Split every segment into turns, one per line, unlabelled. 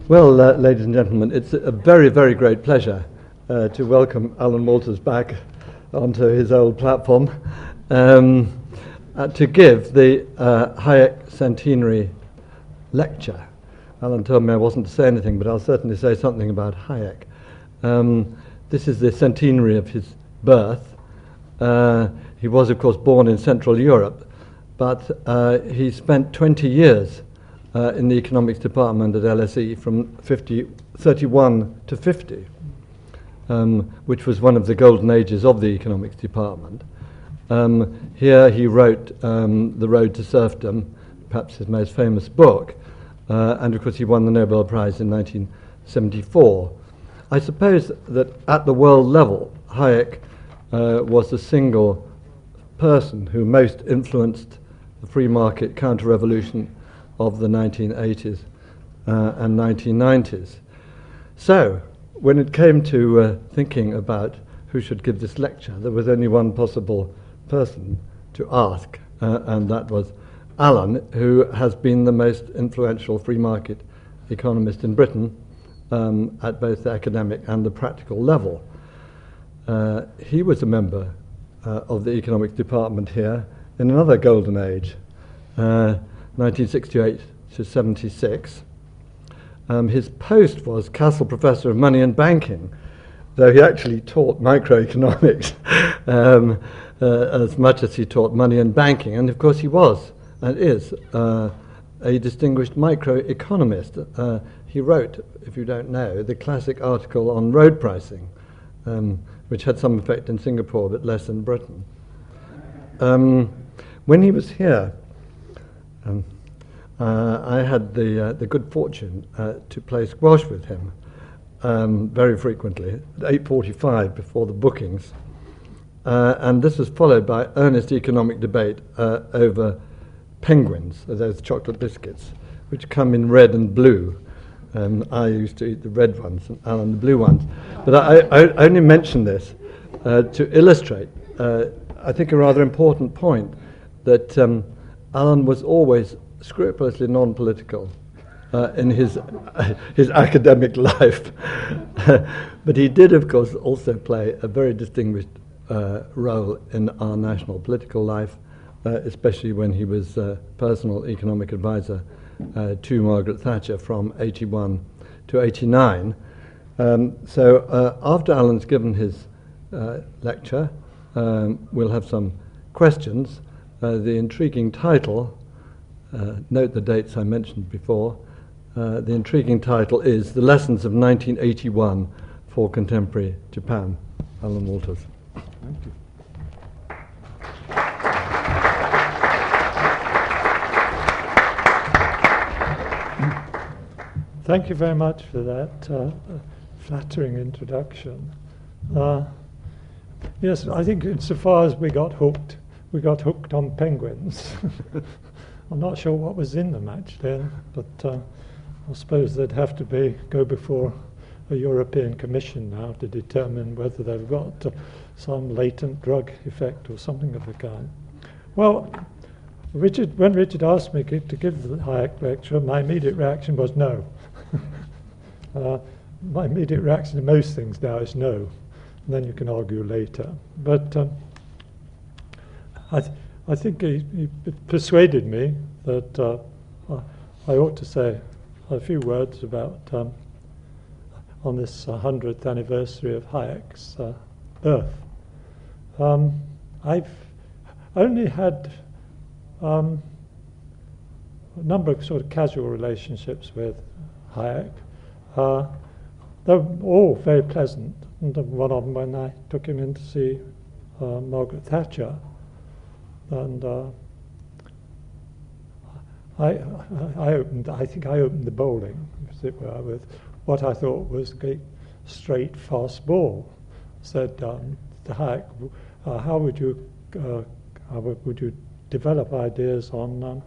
Well, ladies and gentlemen, it's a very, very great pleasure to welcome Alan Walters back onto his old platform to give the Hayek Centenary Lecture. Alan told me I wasn't to say anything, but I'll certainly say something about Hayek. This is the centenary of his birth. He was, of course, born in Central Europe, but he spent 20 years in the economics department at LSE from 31 to 50, which was one of the golden ages of the economics department. Here he wrote The Road to Serfdom, perhaps his most famous book, and of course he won the Nobel Prize in 1974. I suppose that at the world level, Hayek was the single person who most influenced the free market counter-revolution of the 1980s and 1990s. So, when it came to thinking about who should give this lecture, there was only one possible person to ask, and that was Alan, who has been the most influential free market economist in Britain at both the academic and the practical level. He was a member of the economics department here in another golden age, 1968 to 76. His post was Castle Professor of Money and Banking, though he actually taught microeconomics as much as he taught money and banking. And of course he was and is a distinguished microeconomist. He wrote, if you don't know, the classic article on road pricing, which had some effect in Singapore but less in Britain. When he was here, I had the good fortune to play squash with him very frequently at 8:45 before the bookings, and this was followed by earnest economic debate over penguins, those chocolate biscuits, which come in red and blue. I used to eat the red ones and Alan the blue ones. But I only mention this to illustrate, I think, a rather important point, that Alan was always scrupulously non-political in his academic life. But he did, of course, also play a very distinguished role in our national political life, especially when he was personal economic advisor to Margaret Thatcher from 81 to 89. So after Alan's given his lecture, we'll have some questions. The intriguing title, note the dates I mentioned before, the intriguing title is The Lessons of 1981 for Contemporary Japan. Alan Walters.
Thank you. Thank you very much for that flattering introduction. Yes, I think insofar as we got hooked on penguins. I'm not sure what was in them actually, but I suppose they'd have to go before a European Commission now to determine whether they've got some latent drug effect or something of the kind. Well, when Richard asked me to give the Hayek lecture, my immediate reaction was no. My immediate reaction to most things now is no, and then you can argue later. But I think he persuaded me that I ought to say a few words about on this 100th anniversary of Hayek's birth. I've only had a number of sort of casual relationships with Hayek. They're all very pleasant. And one of them when I took him in to see Margaret Thatcher, and I think I opened the bowling, as it were, with what I thought was a great straight fast ball. Said to Hayek, how would you develop ideas on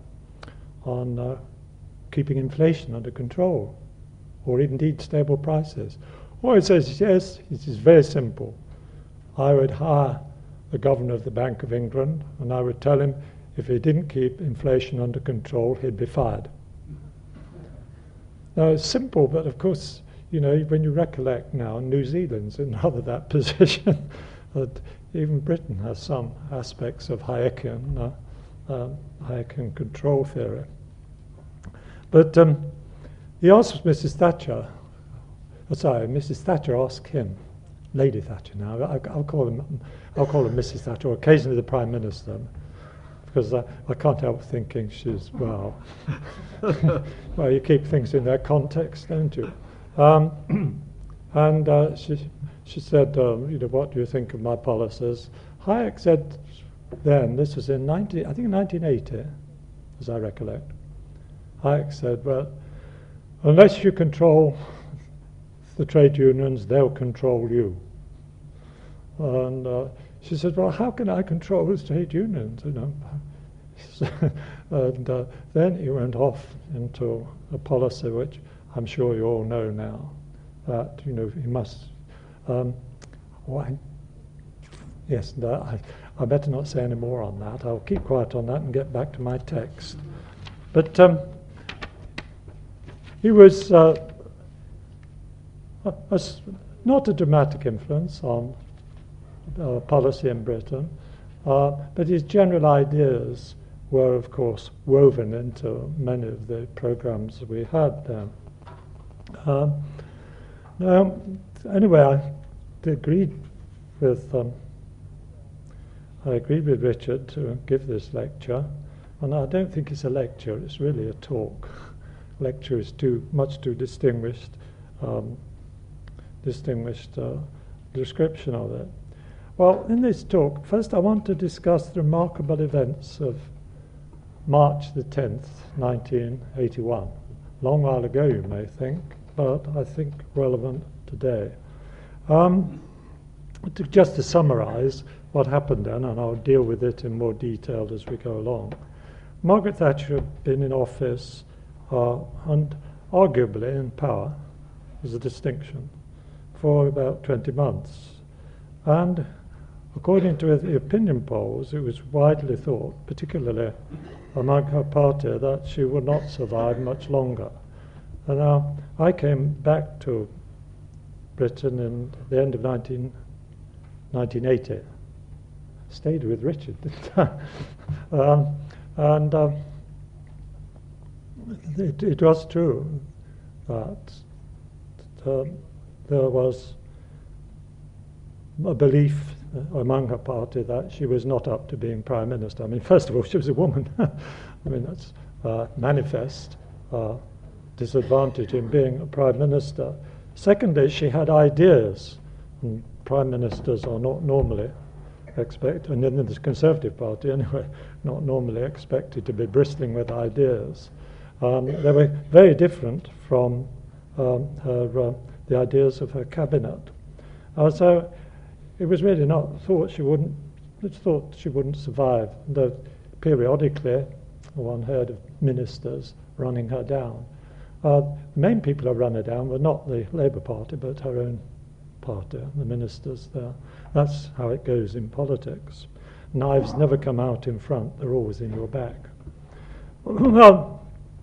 keeping inflation under control, or indeed stable prices? Well, it says, yes, it is very simple. I would hire the governor of the Bank of England, and I would tell him if he didn't keep inflation under control, he'd be fired. Now it's simple, but of course, you know, when you recollect now, New Zealand's in rather that position. That even Britain has some aspects of Hayekian control theory. But he asked Mrs. Thatcher. Mrs. Thatcher asked him, Lady Thatcher now. I'll call her Mrs. Thatcher, or occasionally the Prime Minister, because I can't help thinking she's, well, well, you keep things in their context, don't you? She said, you know, what do you think of my policies? Hayek said then, this was in 1980, as I recollect. Hayek said, well, unless you control the trade unions, they'll control you. And she said, well, how can I control the trade unions? You know? And then he went off into a policy which I'm sure you all know now, that, you know, he must... yes, I better not say any more on that. I'll keep quiet on that and get back to my text. But he was not a dramatic influence on policy in Britain, but his general ideas were, of course, woven into many of the programs we had then. Now, anyway, I agreed with Richard to give this lecture, and I don't think it's a lecture; it's really a talk. Lecture is much too distinguished description of it. Well, in this talk, first I want to discuss the remarkable events of March the 10th, 1981. Long while ago, you may think, but I think relevant today. Just to summarize what happened then, and I'll deal with it in more detail as we go along. Margaret Thatcher had been in office and arguably in power, as a distinction, for about 20 months. And according to the opinion polls, it was widely thought, particularly among her party, that she would not survive much longer. And now I came back to Britain in the end of 1980. Stayed with Richard, didn't I? It was true that there was a belief among her party that she was not up to being Prime Minister. I mean, first of all, she was a woman. I mean, that's manifest disadvantage in being a Prime Minister. Secondly, she had ideas, and Prime Ministers are not normally expected, and in the Conservative Party anyway, not normally expected to be bristling with ideas. They were very different from the ideas of her cabinet. So it was really not thought she wouldn't survive, though periodically one heard of ministers running her down. The main people who ran her down were not the Labour Party, but her own party, the ministers there. That's how it goes in politics. Knives never come out in front, they're always in your back. Well,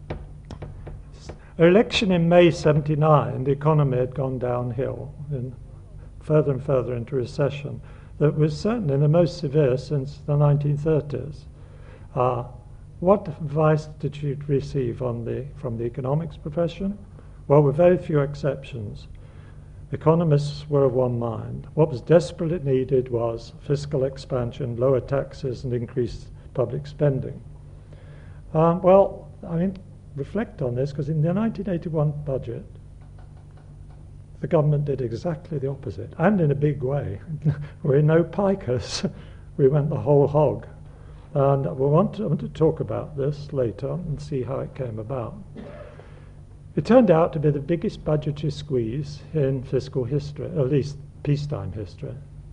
election in May 79, the economy had gone downhill, further and further into recession. That was certainly the most severe since the 1930s. What advice did you receive from the economics profession? Well, with very few exceptions. Economists were of one mind. What was desperately needed was fiscal expansion, lower taxes, and increased public spending. Well, I mean, reflect on this, because in the 1981 budget, the government did exactly the opposite, and in a big way. We're no pikers. We went the whole hog. And I want to talk about this later and see how it came about. It turned out to be the biggest budgetary squeeze in fiscal history, at least peacetime history.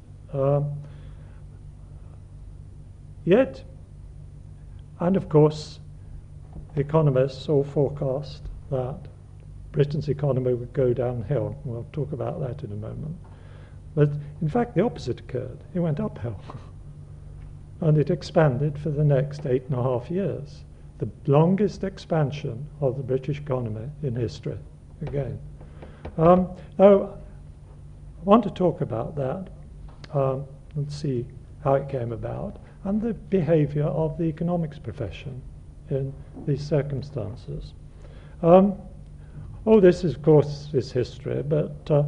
Yet, and of course, economists all forecast that Britain's economy would go downhill. We'll talk about that in a moment. But in fact, the opposite occurred. It went uphill. And it expanded for the next 8.5 years. the longest expansion of the British economy in history, again. Now, I want to talk about that and see how it came about and the behaviour of the economics profession in these circumstances. All this, of course, is history, but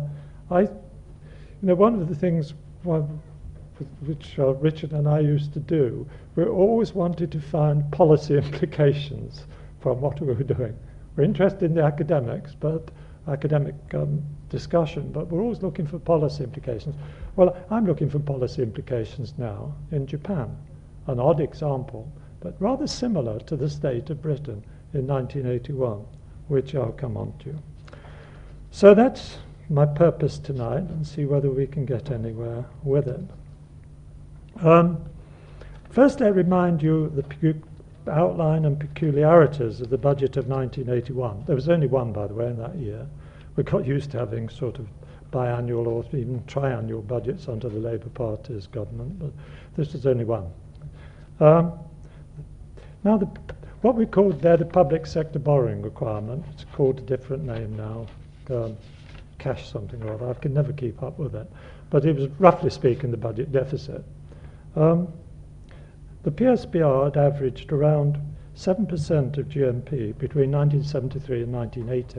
one of the things which Richard and I used to do, we always wanted to find policy implications from what we were doing. We're interested in the academic discussion, but we're always looking for policy implications. Well, I'm looking for policy implications now in Japan, an odd example, but rather similar to the state of Britain in 1981, which I'll come on to. So that's my purpose tonight, and see whether we can get anywhere with it. First, I remind you the outline and peculiarities of the budget of 1981. There was only one, by the way, in that year. We got used to having sort of biannual or even triannual budgets under the Labour Party's government, but this was only one. Now, what we called there the public sector borrowing requirement, it's called a different name now, cash something or other, I can never keep up with it, but it was roughly speaking the budget deficit. The PSBR had averaged around 7% of GNP between 1973 and 1980.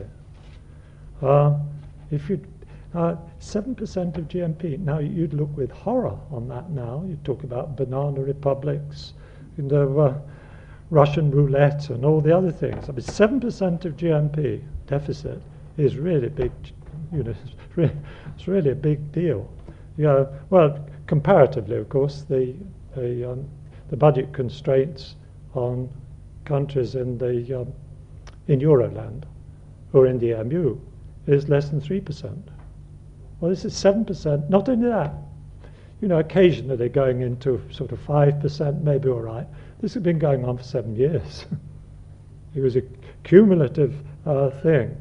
If you 7% of GNP, now you'd look with horror on that now. You'd talk about banana republics, Russian roulette and all the other things. I mean, 7% of GNP deficit is really big, it's really a big deal. Well, comparatively, of course, the budget constraints on countries in Euroland or in the EMU is less than 3%. Well, this is 7%. Not only that, occasionally going into sort of 5%, maybe all right. This has been going on for 7 years. It was a cumulative thing.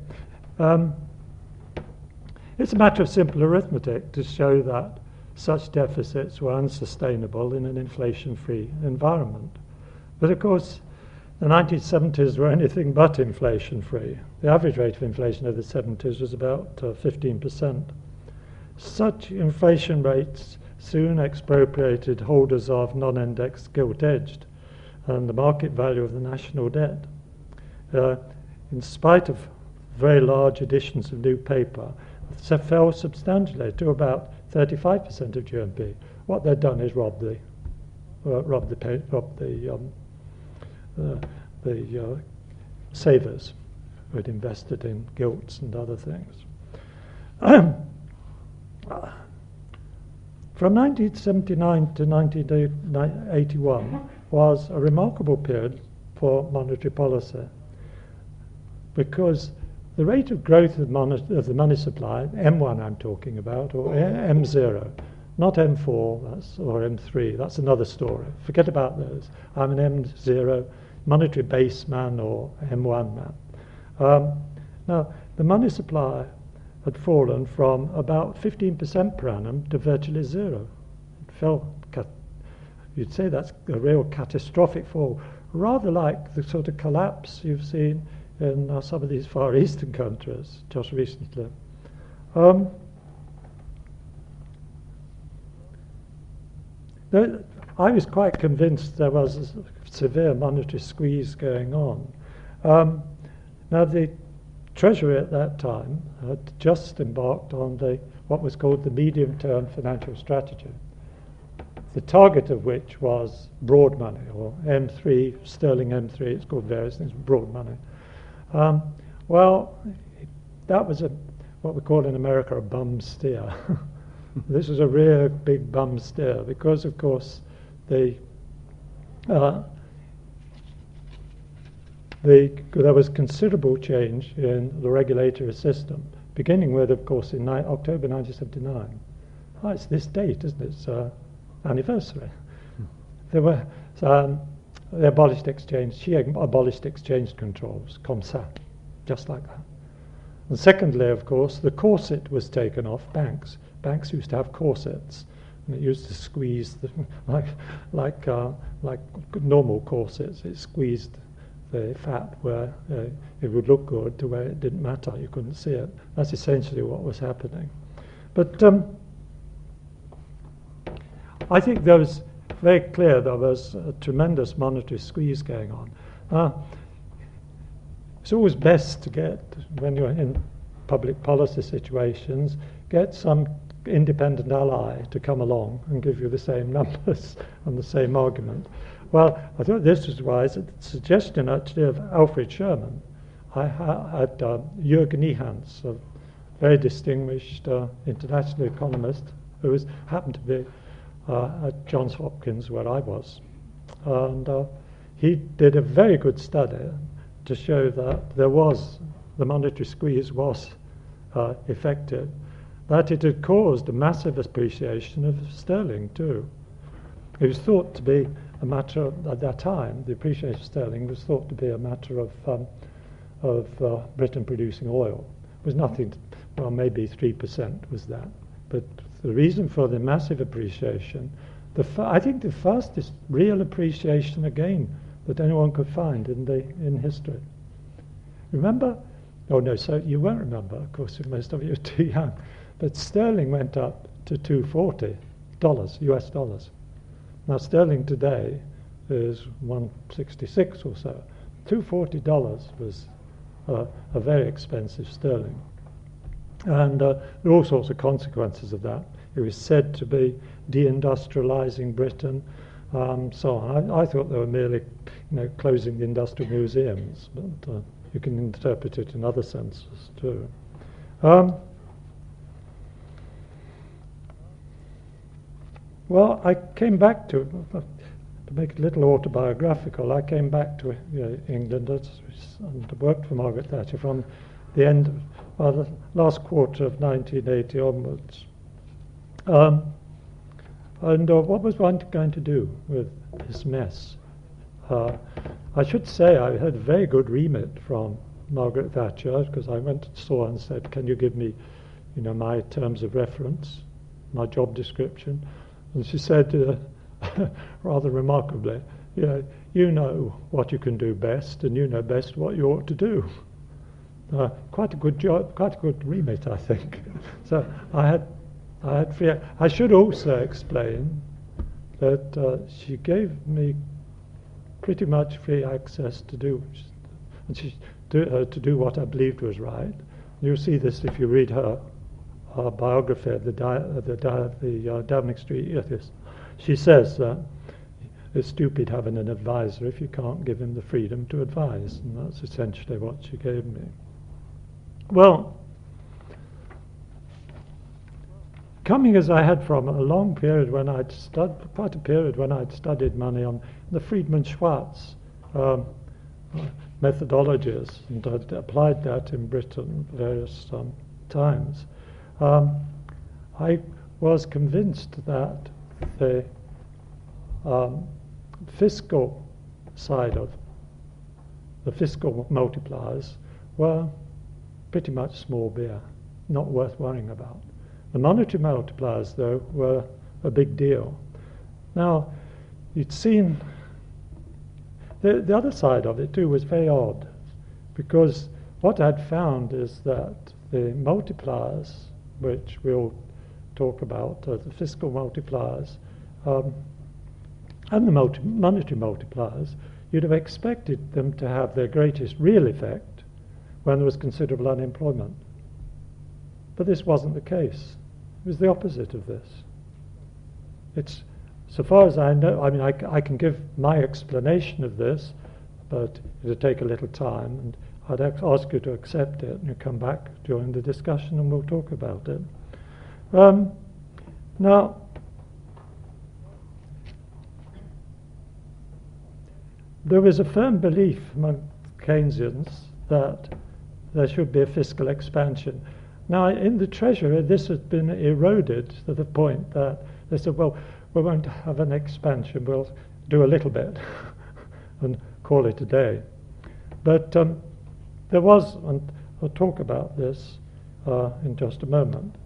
It's a matter of simple arithmetic to show that such deficits were unsustainable in an inflation-free environment. But of course, the 1970s were anything but inflation-free. The average rate of inflation over the 70s was about 15%. Such inflation rates soon expropriated holders of non-indexed gilt-edged and the market value of the national debt. In spite of very large additions of new paper, it fell substantially to about 35% of GNP. What they'd done is rob the savers who had invested in gilts and other things. From 1979 to 1981 was a remarkable period for monetary policy, because the rate of growth of the money supply, M1 I'm talking about, or M0, not M4 or M3, that's another story. Forget about those. I'm an M0 monetary base man or M1 man. Now, the money supply had fallen from about 15% per annum to virtually zero. It fell, you'd say that's a real catastrophic fall, rather like the sort of collapse you've seen in some of these Far Eastern countries just recently. I was quite convinced there was a severe monetary squeeze going on. Now, the Treasury at that time had just embarked on what was called the medium-term financial strategy, the target of which was broad money, or M3, sterling M3, it's called various things, broad money. Well, that was what we call in America a bum steer. This was a real big bum steer because, of course, there was considerable change in the regulatory system, beginning with, of course, in October 1979. Oh, it's this date, isn't it? It's anniversary. They abolished exchange. She abolished exchange controls, COMSA, just like that. And secondly, of course, the corset was taken off banks. Banks used to have corsets, and it used to squeeze like normal corsets. It squeezed the fat where it would look good to where it didn't matter, you couldn't see it. That's essentially what was happening. But I think there was very clear there was a tremendous monetary squeeze going on. It's always best to get, when you're in public policy situations, get some independent ally to come along and give you the same numbers and the same argument. Well, I thought this was wise. A suggestion actually of Alfred Sherman. I had Jürgen Ehans, a very distinguished international economist who happened to be at Johns Hopkins where I was. And he did a very good study to show that the monetary squeeze was effective, that it had caused a massive appreciation of sterling too. It was thought to be a matter at that time, the appreciation of sterling was thought to be a matter of Britain producing oil. It was nothing, well, maybe 3% was that. But the reason for the massive appreciation, I think the fastest real appreciation again that anyone could find in history. Remember? Oh no, so you won't remember, of course, most of you are too young. But sterling went up to $240, US dollars. Now sterling today is 166 or so. $240 was a very expensive sterling. And there are all sorts of consequences of that. It was said to be deindustrializing Britain, so on. I thought they were merely, closing the industrial museums, but you can interpret it in other senses too. Well, I came back to make it a little autobiographical, I came back to England and worked for Margaret Thatcher from the end of the last quarter of 1980 onwards. And what was one going to do with this mess? I should say I had a very good remit from Margaret Thatcher, because I went and saw her and said, can you give me my terms of reference, my job description? And she said, rather remarkably, you know what you can do best, and you know best what you ought to do. Quite a good job, quite a good remit, I think. So I had free. I should also explain that she gave me pretty much free access to do what I believed was right. You'll see this if you read her biography of the Downing Street Atheist. She says that it's stupid having an advisor if you can't give him the freedom to advise, and that's essentially what she gave me. Well, coming as I had from a long period when I'd studied money on the Friedman Schwartz methodologies, and I'd applied that in Britain various times, I was convinced that the fiscal side of the fiscal multipliers were pretty much small beer, not worth worrying about. The monetary multipliers, though, were a big deal. Now, you'd seen the other side of it, too, was very odd, because what I'd found is that the multipliers, which we'll talk about, the fiscal multipliers, and the monetary multipliers, you'd have expected them to have their greatest real effect when there was considerable unemployment. But this wasn't the case. It was the opposite of this. It's, so far as I know, I mean, I can give my explanation of this, but it'll take a little time, and I'd ask you to accept it, and you come back during the discussion and we'll talk about it. Now, there was a firm belief among Keynesians that there should be a fiscal expansion. Now, in the Treasury, this has been eroded to the point that they said, well, we won't have an expansion, we'll do a little bit and call it a day. But there was, and I'll talk about this in just a moment,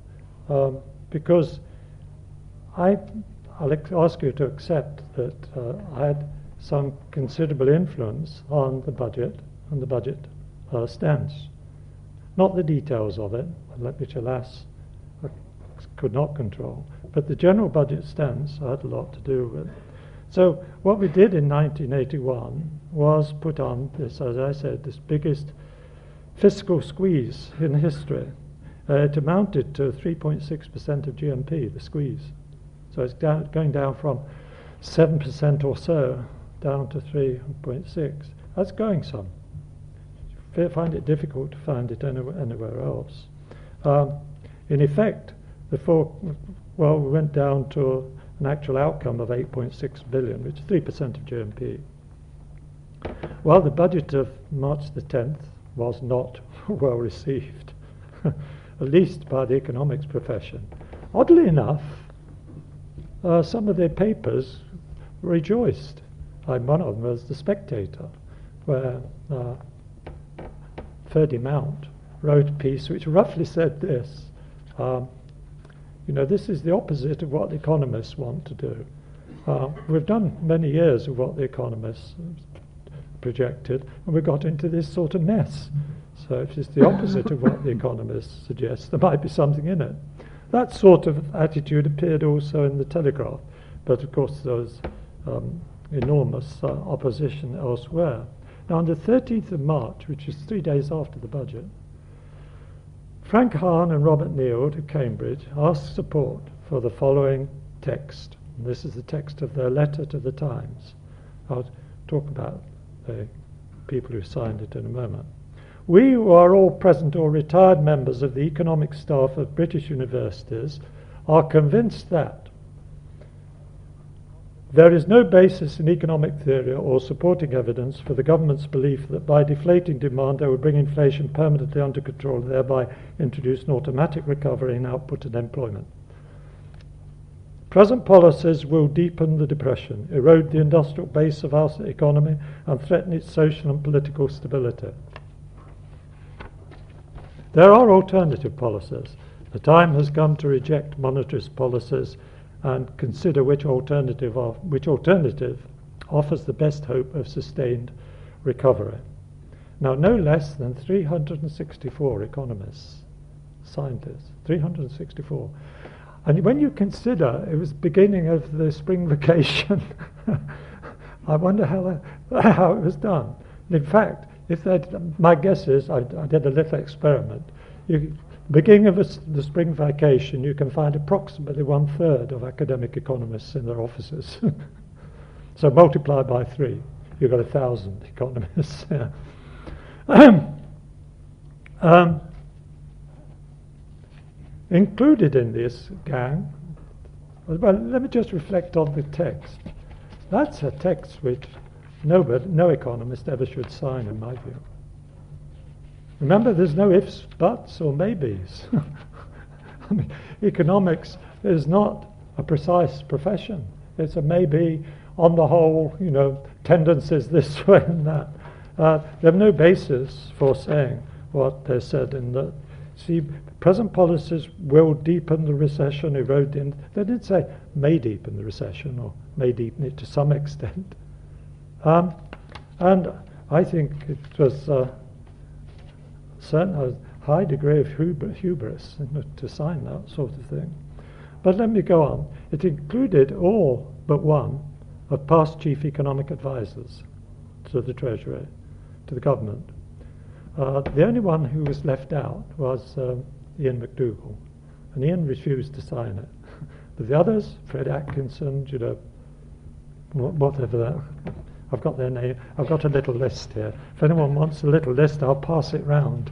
because I'll ask you to accept that I had some considerable influence on the budget and the budget stance. Not the details of it, which alas I could not control, but the general budget stance had a lot to do with. So what we did in 1981 was put on this, as I said, this biggest fiscal squeeze in history. It amounted to 3.6% of GNP, the squeeze. So it's going down from 7% or so down to 3.6. That's going some. I find it difficult to find it anywhere else. In effect, we went down to an actual outcome of 8.6 billion, which is 3% of GNP. Well, the budget of March the 10th was not well received, at least by the economics profession. Oddly enough, some of their papers rejoiced. One of them was The Spectator, where Ferdy Mount wrote a piece which roughly said this: this is the opposite of what the economists want to do. We've done many years of what the economists projected, and we got into this sort of mess. So if it's the opposite of what the economists suggest, there might be something in it. That sort of attitude appeared also in the Telegraph, but of course there was enormous opposition elsewhere. Now, on the 13th of March, which is 3 days after the budget, Frank Hahn and Robert Neild of Cambridge asked support for the following text. And this is the text of their letter to the Times. I'll talk about the people who signed it in a moment. We, who are all present or retired members of the economic staff of British universities, are convinced that there is no basis in economic theory or supporting evidence for the government's belief that by deflating demand they would bring inflation permanently under control and thereby introduce an automatic recovery in output and employment. Present policies will deepen the depression, erode the industrial base of our economy, and threaten its social and political stability. There are alternative policies. The time has come to reject monetarist policies and consider which alternative offers the best hope of sustained recovery. Now, no less than 364 economists signed this, 364. And when you consider it was beginning of the spring vacation, I wonder how it was done. In fact, my guess is, I did a little experiment. Beginning of the spring vacation, you can find approximately 1/3 of academic economists in their offices. So multiply by 3, you've got 1,000 economists. Included in this gang, well, let me just reflect on the text. That's a text which no economist ever should sign, in my view. Remember, there's no ifs, buts, or maybes. I mean, economics is not a precise profession. It's a maybe, on the whole, tendencies this way and that. They have no basis for saying what they said in the... See, present policies will deepen the recession, erode the... They didn't say may deepen the recession or may deepen it to some extent. And I think it was... certainly a high degree of hubris to sign that sort of thing. But let me go on. It included all but one of past chief economic advisors to the Treasury, to the government. The only one who was left out was Ian McDougall, and Ian refused to sign it. But the others, Fred Atkinson, whatever that... I've got their name. I've got a little list here. If anyone wants a little list, I'll pass it round.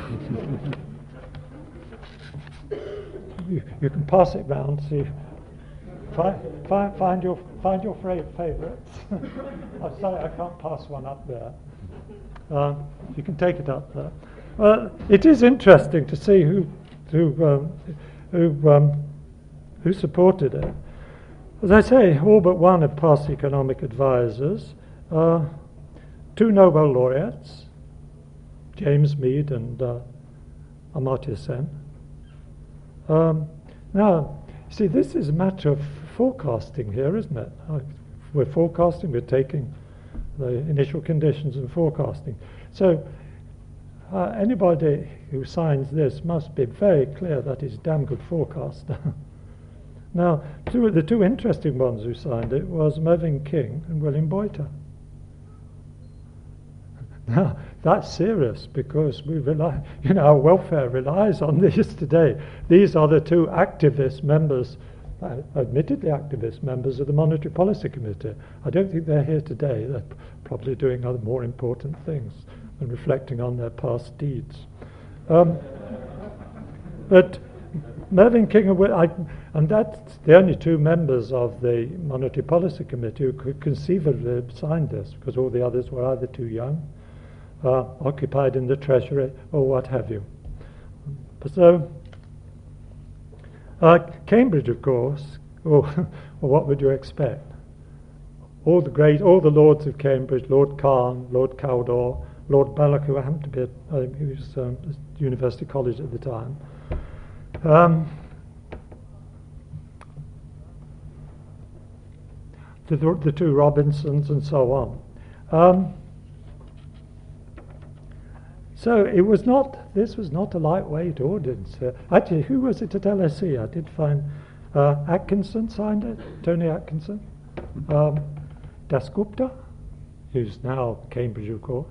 You can pass it round. See, find your favourites. I'm sorry, I can't pass one up there. You can take it up there. Well, it is interesting to see who supported it. As I say, all but one of past economic advisors. 2 Nobel laureates, James Mead and Amartya Sen. Now, see, this is a matter of forecasting here, isn't it? we're forecasting, we're taking the initial conditions and forecasting. So anybody who signs this must be very clear that he's a damn good forecaster. Now, the two interesting ones who signed it was Mervyn King and William Boyter. Now, that's serious because we rely, our welfare relies on this today. These are the two activist members, admittedly activist members of the Monetary Policy Committee. I don't think they're here today. They're probably doing other more important things and reflecting on their past deeds. But Mervyn King and that's the only two members of the Monetary Policy Committee who could conceivably have signed this, because all the others were either too young, occupied in the Treasury, or what have you. So, Cambridge, of course, well, what would you expect? All the lords of Cambridge, Lord Kahn, Lord Cawdor, Lord Balloch, who happened to be he was at University College at the time. The two Robinsons and so on. So this was not a lightweight audience. Actually, who was it at LSE? I did find Atkinson signed it, Tony Atkinson. Dasgupta, who's now Cambridge, of course.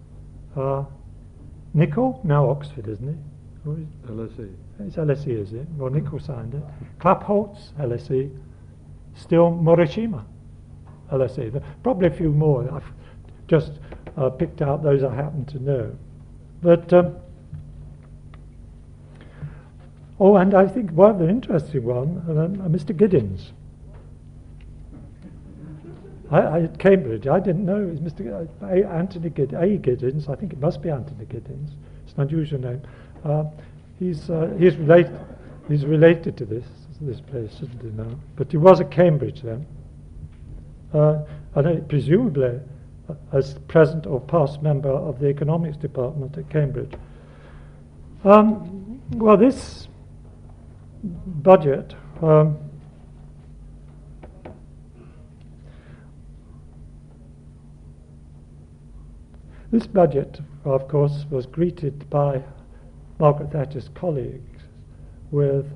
Nicholl, now Oxford, isn't he?
LSE.
It's LSE, is it? Well, Nicholl signed it. Klappholtz, LSE. Still Morishima, LSE. Probably a few more. I've just picked out those I happen to know. But, and I think one the interesting one, Mr. Giddins. At Cambridge, I didn't know it was Mr. Anthony Giddins. I think it must be Anthony Giddins. It's an unusual name. He's related to this place, shouldn't he now? But he was at Cambridge then. And presumably as present or past member of the economics department at Cambridge. Well, this budget of course, was greeted by Margaret Thatcher's colleagues with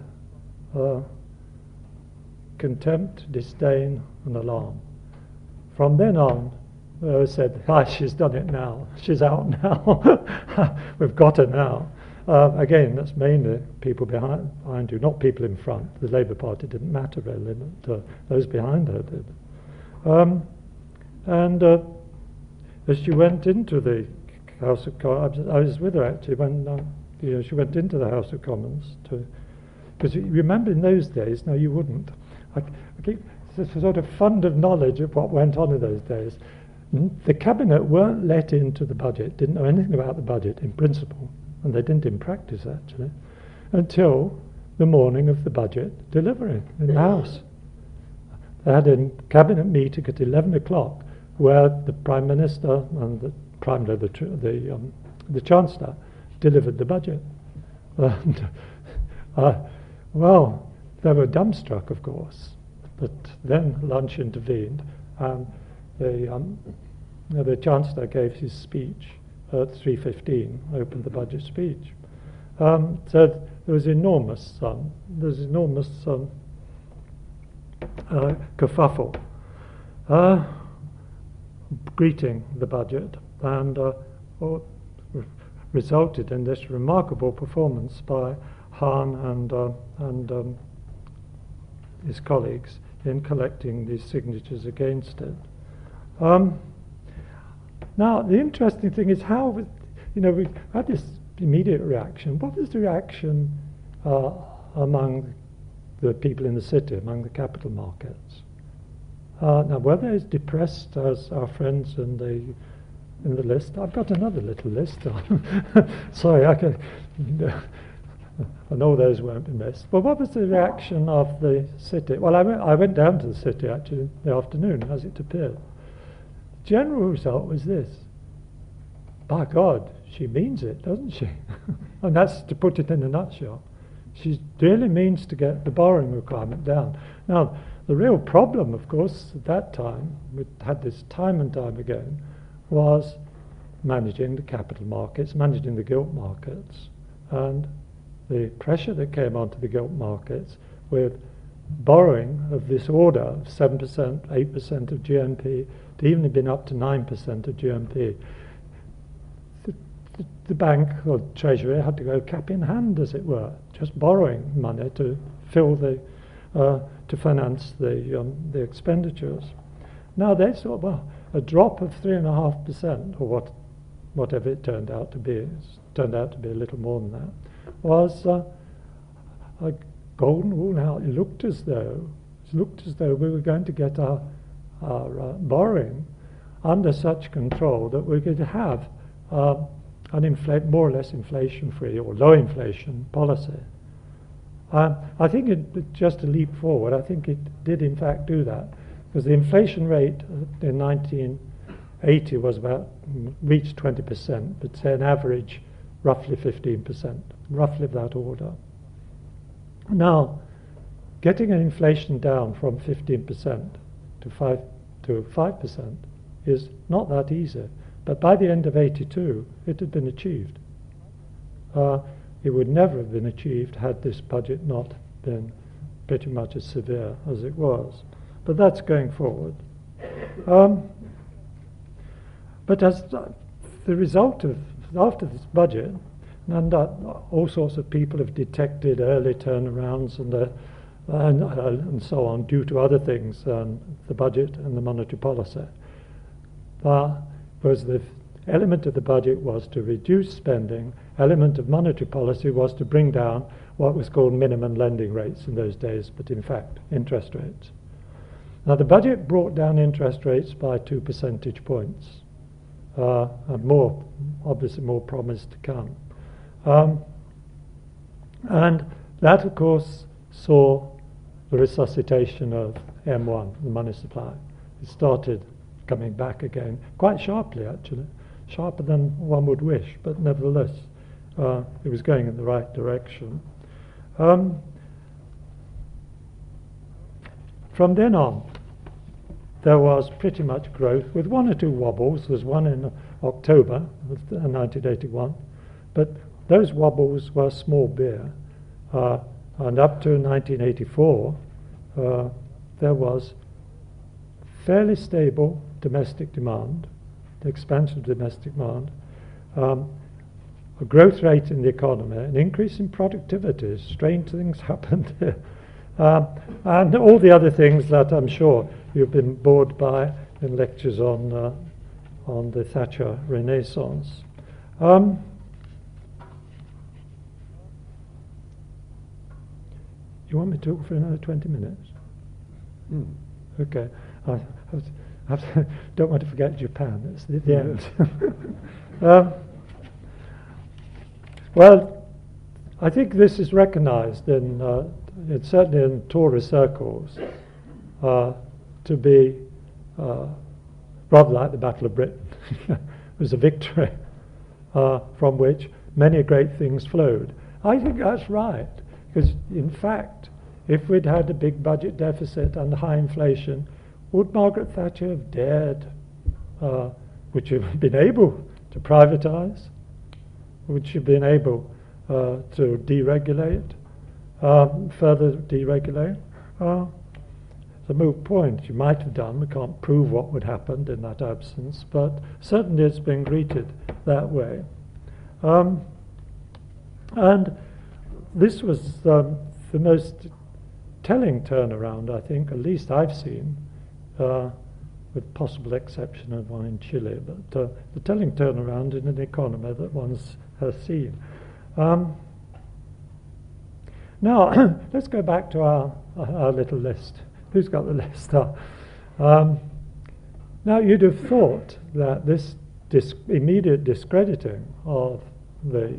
contempt, disdain, and alarm. From then on, they said, she's done it now. She's out now. We've got her now. Again, that's mainly people behind you, not people in front. The Labour Party didn't matter really, but those behind her did. As she went into the House of Commons, I was with her actually when she went into the House of Commons because you remember in those days, no, you wouldn't. I keep this sort of fund of knowledge of what went on in those days. The cabinet weren't let into the budget, didn't know anything about the budget in principle, and they didn't in practice actually, until the morning of the budget delivery in the House. They had a cabinet meeting at 11 o'clock where the Prime Minister and the Chancellor delivered the budget. And, well, they were dumbstruck, of course, but then lunch intervened, and the Chancellor gave his speech at 3:15, opened the budget speech. So there was enormous kerfuffle greeting the budget, and resulted in this remarkable performance by Hahn and his colleagues in collecting these signatures against it. Now, the interesting thing is how, we had this immediate reaction. What was the reaction among the people in the city, among the capital markets? Now, were they as depressed as our friends in the list? I've got another little list. Sorry, I know those won't be missed. But what was the reaction of the city? Well, I went down to the city actually in the afternoon as it appeared. The general result was this: by God, she means it, doesn't she? And that's to put it in a nutshell. She really means to get the borrowing requirement down. Now, the real problem, of course, at that time, we had this time and time again, was managing the capital markets, managing the gilt markets, and the pressure that came onto the gilt markets with borrowing of this order of 7%, 8% of GNP, to even have been up to 9% of GNP. The bank or treasury had to go cap in hand, as it were, just borrowing money to fill to finance the expenditures. Now they saw, well, a drop of 3.5%, or whatever it turned out to be. It turned out to be a little more than that. Was a golden rule. Now it looked as though we were going to get our borrowing under such control that we could have an more or less inflation-free or low inflation policy. I think it just a leap forward. I think it did in fact do that, because the inflation rate in 1980 was reached 20%, but say an average roughly 15%, roughly of that order. Now, getting an inflation down from 15% to 5% is not that easy. But by the end of 82, it had been achieved. It would never have been achieved had this budget not been pretty much as severe as it was. But that's going forward. But as the result of, after this budget, and all sorts of people have detected early turnarounds and so on due to other things, the budget and the monetary policy. Because the element of the budget was to reduce spending, element of monetary policy was to bring down what was called minimum lending rates in those days, but in fact interest rates. Now the budget brought down interest rates by 2 percentage points, and more, obviously more promised to come. And that of course saw the resuscitation of M1, the money supply. It started coming back again, quite sharply actually, sharper than one would wish, but nevertheless it was going in the right direction. From then on, there was pretty much growth with one or two wobbles. There was one in October of 1981, but those wobbles were small beer, and up to 1984 there was fairly stable domestic demand, the expansion of domestic demand, a growth rate in the economy, an increase in productivity. Strange things happened here. And all the other things that I'm sure you've been bored by in lectures on the Thatcher Renaissance. You want me to talk for another 20 minutes? Okay. I don't want to forget Japan. It's the end. Well, I think this is recognized certainly in Tory circles to be rather like the Battle of Britain. It was a victory from which many great things flowed. I think that's right, because in fact, if we'd had a big budget deficit and high inflation, would Margaret Thatcher have dared, would she have been able to privatise? Would she have been able to deregulate, further deregulate? It's a moot point. She might have done. We can't prove what would happen in that absence, but certainly it's been greeted that way. And this was the most telling turnaround, I think, at least I've seen, with possible exception of one in Chile, but the telling turnaround in an economy that one has seen. Now, let's go back to our little list. Who's got the list? Now, you'd have thought that this immediate discrediting of the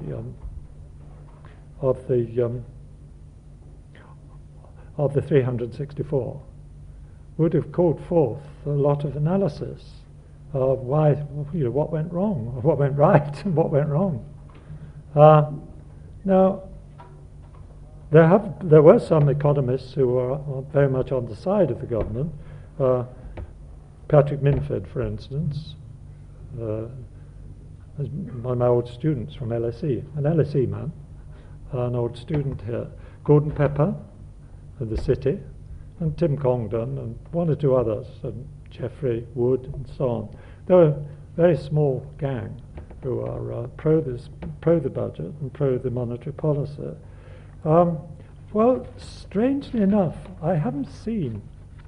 364 would have called forth a lot of analysis of why, what went wrong, or what went right, and what went wrong. Now, There were some economists who were very much on the side of the government. Patrick Minford, for instance, one of my old students from LSE, an LSE man, an old student here. Gordon Pepper of the City, and Tim Congdon, and one or two others, and Geoffrey Wood, and so on. They were a very small gang who are pro the budget and pro the monetary policy. Well, strangely enough, I haven't seen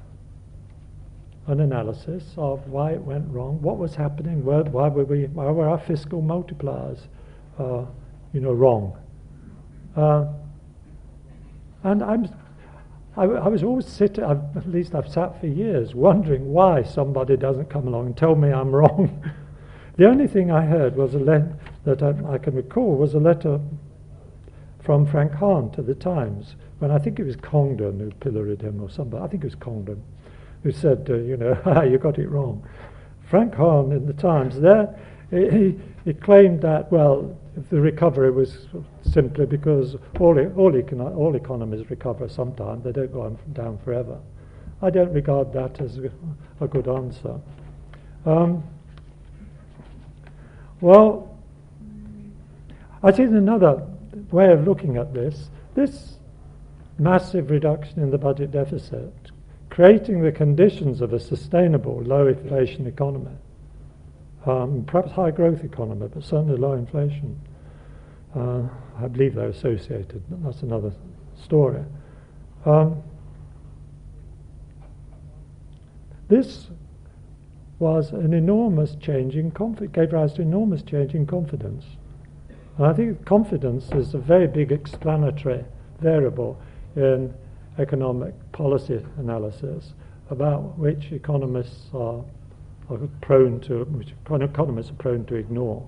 an analysis of why it went wrong, what was happening, why were our fiscal multipliers, wrong. And I was always sitting, at least I've sat for years, wondering why somebody doesn't come along and tell me I'm wrong. The only thing I heard was that I can recall was a letter from Frank Hahn to the Times, when I think it was Congdon who pilloried him or somebody, I think it was Congdon, who said, you got it wrong. Frank Hahn in the Times there, he claimed that, well, the recovery was simply because all economies recover sometime, they don't go down forever. I don't regard that as a good answer. Well, I think another way of looking at this massive reduction in the budget deficit, creating the conditions of a sustainable low inflation economy, perhaps high growth economy, but certainly low inflation. I believe they're associated, but that's another story. This was an enormous change in gave rise to enormous change in confidence. And I think confidence is a very big explanatory variable in economic policy analysis, about which economists are prone to ignore.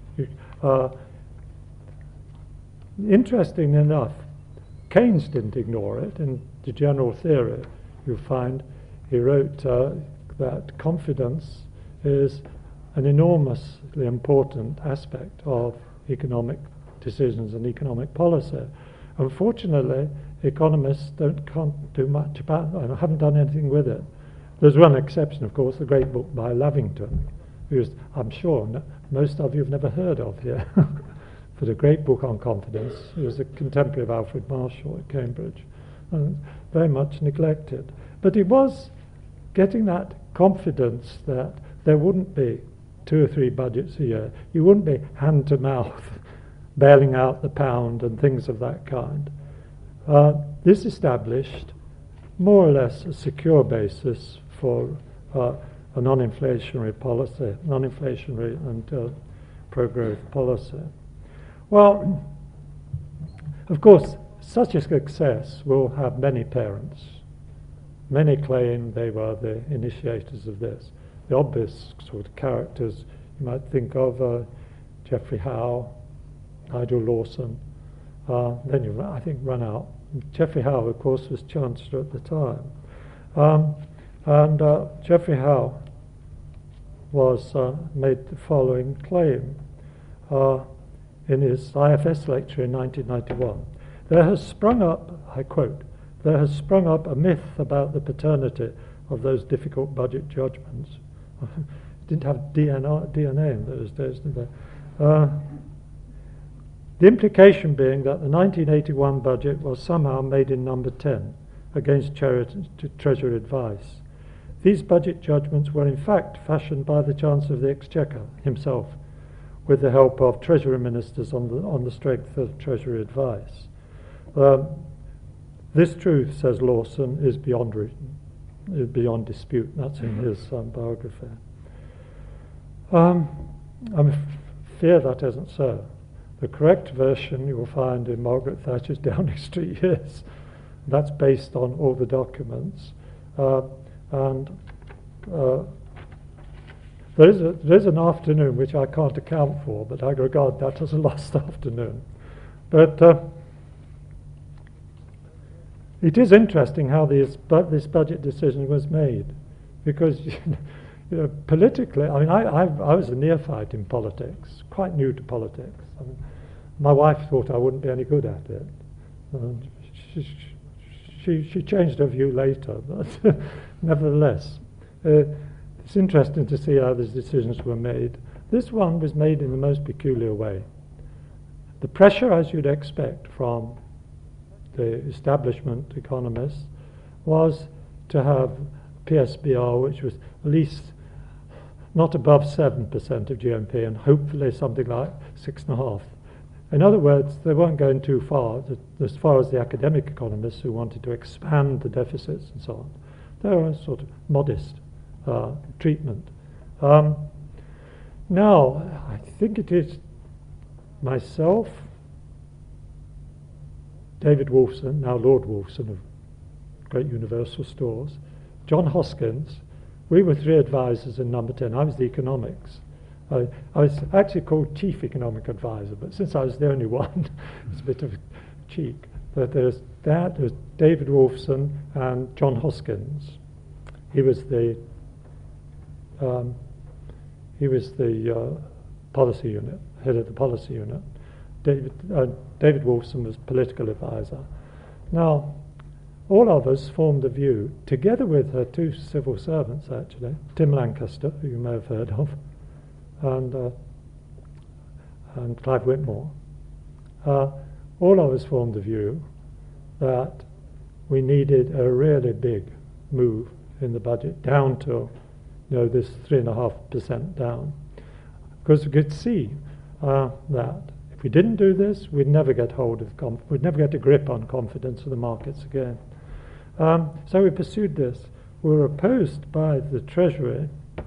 Interestingly enough, Keynes didn't ignore it. In the general theory, you find he wrote that confidence is an enormously important aspect of economic decisions and economic policy. Unfortunately, economists can't do much about it, haven't done anything with it. There's one exception, of course, the great book by Lavington, who I'm sure most of you have never heard of here, but a great book on confidence. He was a contemporary of Alfred Marshall at Cambridge, and very much neglected. But it was getting that confidence that there wouldn't be 2 or 3 budgets a year. You wouldn't be hand to mouth bailing out the pound and things of that kind. This established more or less a secure basis for a non-inflationary policy, non-inflationary and pro-growth policy. Well, of course, such a success will have many parents. Many claim they were the initiators of this. The obvious sort of characters you might think of, Geoffrey Howe, Nigel Lawson, then you, I think, run out. Geoffrey Howe, of course, was Chancellor at the time. Geoffrey Howe was made the following claim in his IFS lecture in 1991. There has sprung up, I quote, there has sprung up a myth about the paternity of those difficult budget judgments. Didn't have DNA in those days, did they? The implication being that the 1981 budget was somehow made in number 10 against Treasury advice. These budget judgments were in fact fashioned by the Chancellor of the Exchequer himself, with the help of Treasury ministers on the strength of Treasury advice. This truth, says Lawson, is beyond dispute. That's in his biography. I fear that isn't so. The correct version you will find in Margaret Thatcher's Downing Street years. That's based on all the documents. There's an afternoon which I can't account for, but I regard that as a lost afternoon. But it is interesting how this budget decision was made, because politically, I mean, I was a neophyte in politics, quite new to politics. I mean, my wife thought I wouldn't be any good at it. she changed her view later, but nevertheless, it's interesting to see how these decisions were made. This one was made in the most peculiar way. The pressure, as you'd expect from the establishment economists, was to have PSBR, which was at least not above 7% of GNP, and hopefully something like 6.5%. In other words, they weren't going too far as the academic economists who wanted to expand the deficits and so on. They were a sort of modest treatment. Now, I think it is myself, David Wolfson, now Lord Wolfson of Great Universal Stores, John Hoskins. We were three advisors in Number 10. I was the economics. I was actually called Chief Economic Advisor, but since I was the only one, it's a bit of cheek. But there's David Wolfson and John Hoskins. He was the policy unit, head of the policy unit. David Wolfson was political advisor. Now, all of us formed a view, together with her two civil servants, actually, Tim Lancaster, who you may have heard of, and Clive Whitmore. All of us formed the view that we needed a really big move in the budget down to, this 3.5% down, because we could see that if we didn't do this, we'd never get we'd never get a grip on confidence of the markets again. So we pursued this. We were opposed by the Treasury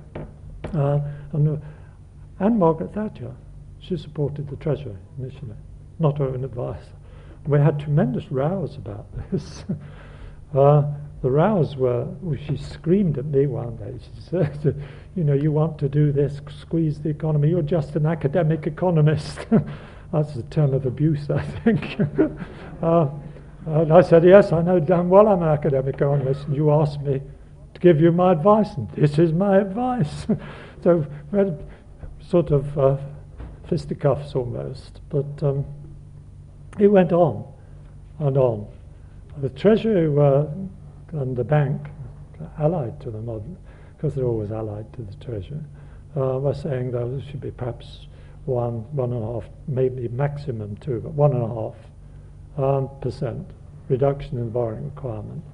and Margaret Thatcher. She supported the Treasury initially, not her own advice. We had tremendous rows about this. The rows were, she screamed at me one day. She said, you want to do this, squeeze the economy, you're just an academic economist. That's a term of abuse, I think. And I said, yes, I know damn well I'm an academic economist, and you asked me to give you my advice, and this is my advice. So we had sort of fisticuffs almost, but it went on and on. The Treasury and the bank, allied to them, because they're always allied to the Treasury, were saying that there should be perhaps 1.5%, maybe maximum 2%, but 1.5% reduction in borrowing requirement.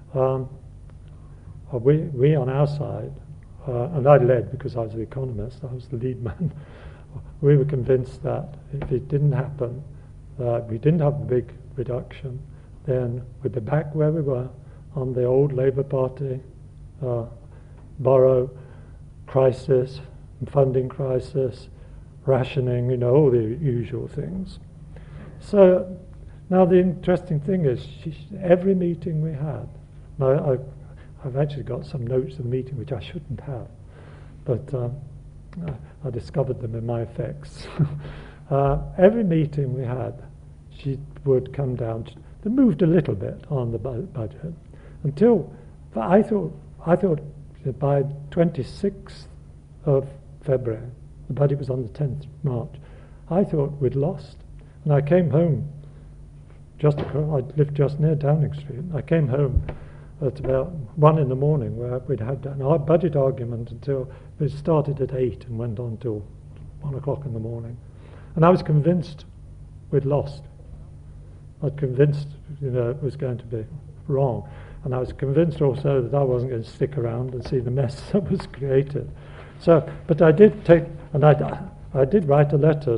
We on our side, and I led because I was the economist, I was the lead man, we were convinced that if it didn't happen, that we didn't have a big reduction, then we'd be back where we were on the old Labour Party borrow crisis, funding crisis, rationing, all the usual things. So now the interesting thing is, every meeting we had, now I've actually got some notes of the meeting which I shouldn't have, but I discovered them in my effects. Every meeting we had, she would come down. They moved a little bit on the budget until I thought that by 26th of February, the budget was on the 10th of March, I thought we'd lost. And I came home, I lived just near Downing Street. I came home at about 1 in the morning, where we'd had our budget argument until it started at 8 and went on till 1 o'clock in the morning. And I was convinced we'd lost. I was convinced it was going to be wrong. And I was convinced also that I wasn't going to stick around and see the mess that was created. So, but I did I did write a letter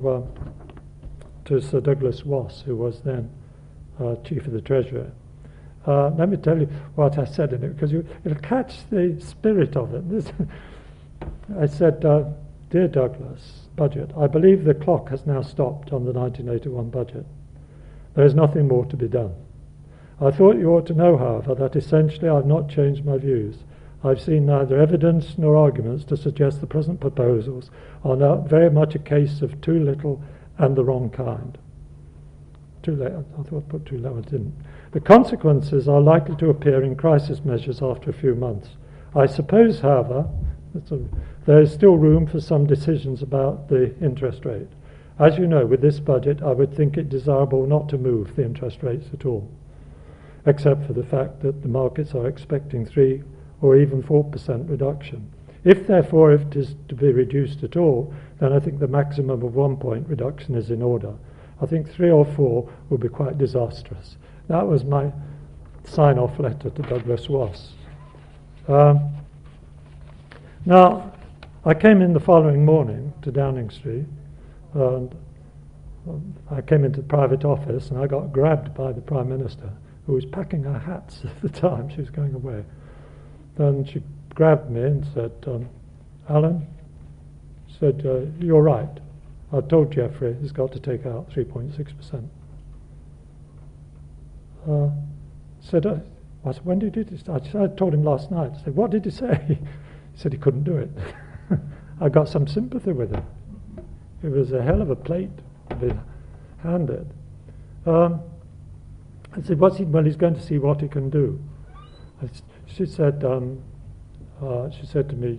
to Sir Douglas Wass, who was then Chief of the Treasury. Let me tell you what I said in it, because it'll catch the spirit of it. I said, Dear Douglas, budget, I believe the clock has now stopped on the 1981 budget. There is nothing more to be done. I thought you ought to know, however, that essentially I have not changed my views. I've seen neither evidence nor arguments to suggest the present proposals are not very much a case of too little and the wrong kind. Too late. I thought I put too low, I didn't. The consequences are likely to appear in crisis measures after a few months. I suppose, however, there is still room for some decisions about the interest rate. As you know, with this budget, I would think it desirable not to move the interest rates at all. except for the fact that the markets are expecting 3 or even 4% reduction. If, therefore, if it is to be reduced at all, then I think the maximum of 1 point reduction is in order. I think 3 or 4 would be quite disastrous. That was my sign-off letter to Douglas Wass. Now, I came in the following morning to Downing Street, and I came into the private office, and I got grabbed by the Prime Minister, who was packing her hats at the time. She was going away. Then she grabbed me and said, Alan, said, you're right. I told Jeffrey he's got to take out 3.6%. Said, I said, when did he do this? I told him last night. I said, what did he say? He said he couldn't do it. I got some sympathy with him. It was a hell of a plate to be handed. I said, what's he? Well, he's going to see what he can do. She said to me,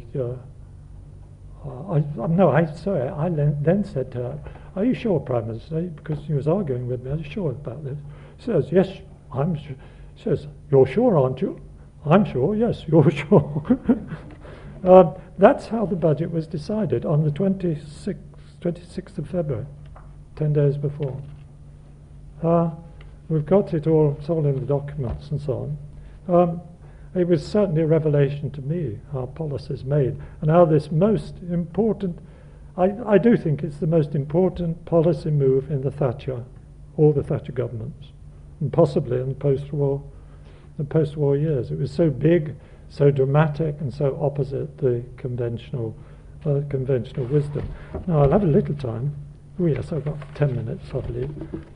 I then said to her, are you sure, Prime Minister? Because she was arguing with me, are you sure about this? She says, yes, I'm sure. She says, you're sure, aren't you? I'm sure, yes, you're sure. That's how the budget was decided on the 26th of February, 10 days before. We've got it all, it's all in the documents and so on. It was certainly a revelation to me how policies made and how this most important, I do think it's the most important policy move in all the Thatcher governments, and possibly in the post-war years. It was so big, so dramatic, and so opposite the conventional wisdom. Now I'll have a little time. Oh yes, I've got 10 minutes, I believe.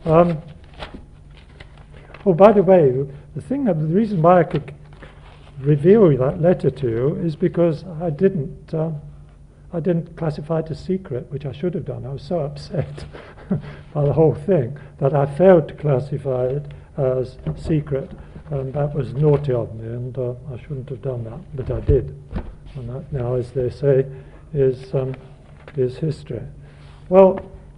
Oh, by the way, the reason why I could reveal that letter to you is because I didn't classify it as secret, which I should have done. I was so upset by the whole thing that I failed to classify it as secret, and that was naughty of me, and I shouldn't have done that, but I did. And that now, as they say, is history. Well,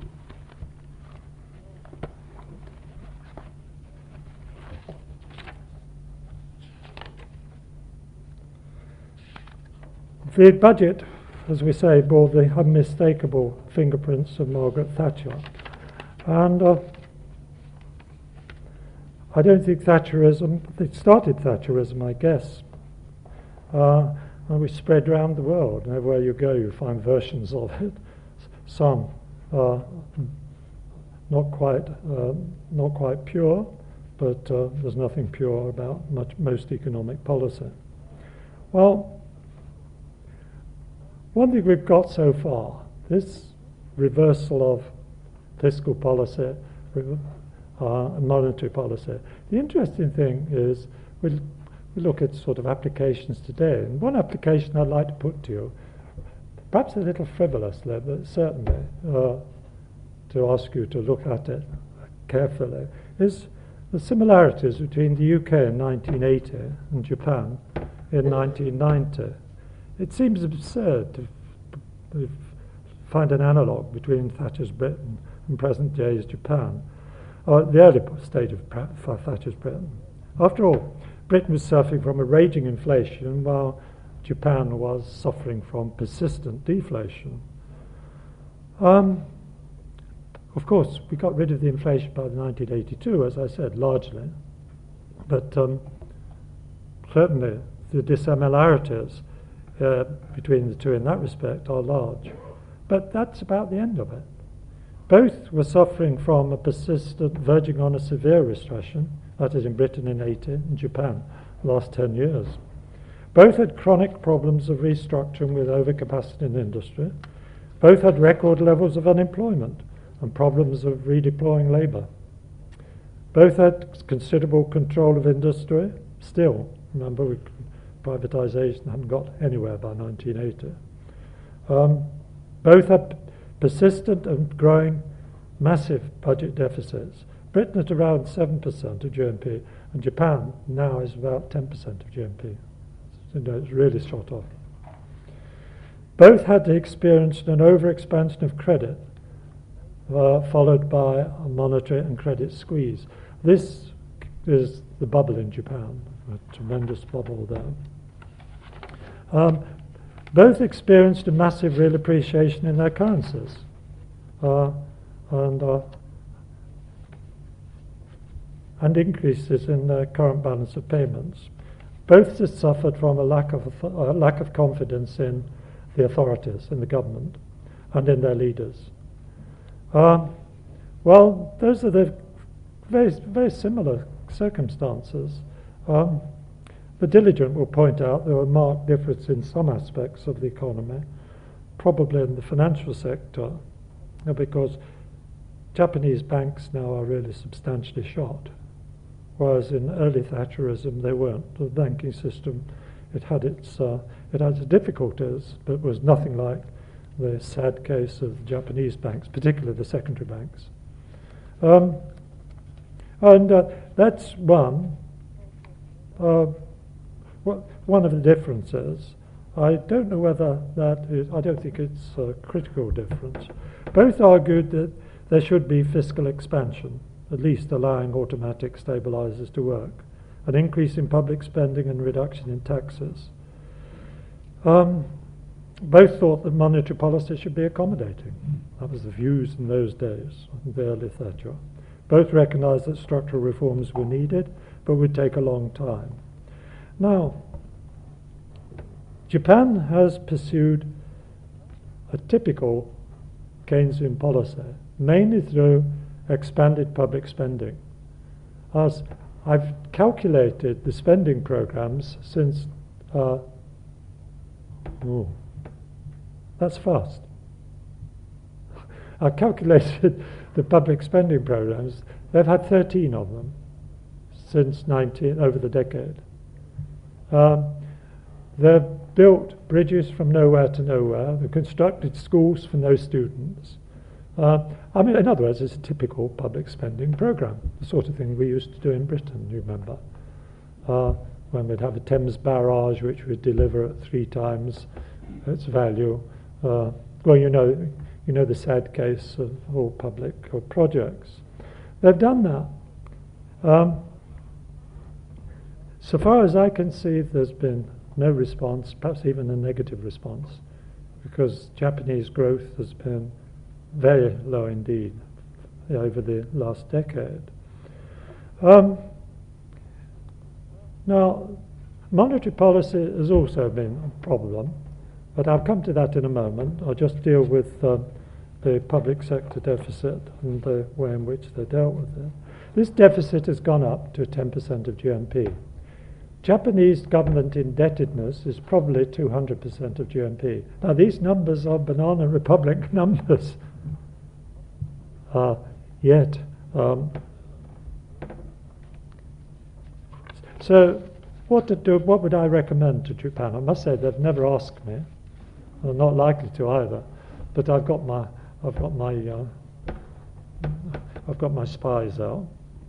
the budget, as we say, bore the unmistakable fingerprints of Margaret Thatcher. And I don't think Thatcherism, it started Thatcherism, I guess. And we spread around the world. And everywhere you go, you find versions of it. Some not quite pure, but there's nothing pure about most economic policy. Well, one thing we've got so far, this reversal of fiscal policy and monetary policy. The interesting thing is we look at sort of applications today, and one application I'd like to put to you, perhaps a little frivolously, but certainly to ask you to look at it carefully, is the similarities between the UK in 1980 and Japan in 1990. It seems absurd to find an analogue between Thatcher's Britain and present day's Japan, or the early state of Thatcher's Britain. After all, Britain was suffering from a raging inflation while Japan was suffering from persistent deflation. Of course, we got rid of the inflation by 1982, as I said, largely, but certainly the dissimilarities between the two in that respect are large. But that's about the end of it. Both were suffering from a persistent, verging on a severe recession, that is in Britain in 80, in Japan, the last 10 years. Both had chronic problems of restructuring with overcapacity in industry. Both had record levels of unemployment and problems of redeploying labour. Both had considerable control of industry, still. Remember, privatisation hadn't got anywhere by 1980. Both had persistent and growing massive budget deficits. Britain at around 7% of GNP, and Japan now is about 10% of GNP. So, it's really shot off. Both had experienced an overexpansion of credit, followed by a monetary and credit squeeze. This is the bubble in Japan, a tremendous bubble there. Both experienced a massive real appreciation in their currencies, and increases in their current balance of payments. Both have suffered from a lack of confidence in the authorities, in the government, and in their leaders. Well, those are the very, very similar circumstances. The diligent will point out there are marked differences in some aspects of the economy, probably in the financial sector, because Japanese banks now are really substantially shot, whereas in early Thatcherism they weren't. The banking system, it had its difficulties, but was nothing like the sad case of Japanese banks, particularly the secondary banks. That's one. One of the differences. I don't know whether that is, I don't think it's a critical difference. Both argued that there should be fiscal expansion, at least allowing automatic stabilizers to work, an increase in public spending and reduction in taxes. Both thought that monetary policy should be accommodating. That was the views in those days, in the early Thatcher. Both recognized that structural reforms were needed, but would take a long time. Now, Japan has pursued a typical Keynesian policy, mainly through expanded public spending. As I've calculated the spending programs since, that's fast. I calculated the public spending programs. They've had 13 of them since over the decade. They've built bridges from nowhere to nowhere. They've constructed schools for no students. In other words, it's a typical public spending program, the sort of thing we used to do in Britain, you remember, when we'd have a Thames barrage which would deliver at 3 times its value. Well, you know the sad case of all public projects. They've done that. So far as I can see, there's been no response, perhaps even a negative response, because Japanese growth has been very low indeed over the last decade. Now, monetary policy has also been a problem, but I'll come to that in a moment. I'll just deal with the public sector deficit and the way in which they dealt with it. This deficit has gone up to 10% of GNP. Japanese government indebtedness is probably 200% of GNP. Now, these numbers are Banana Republic numbers. So, what would I recommend to Japan? I must say they've never asked me. They're not likely to either. But I've got my spies out.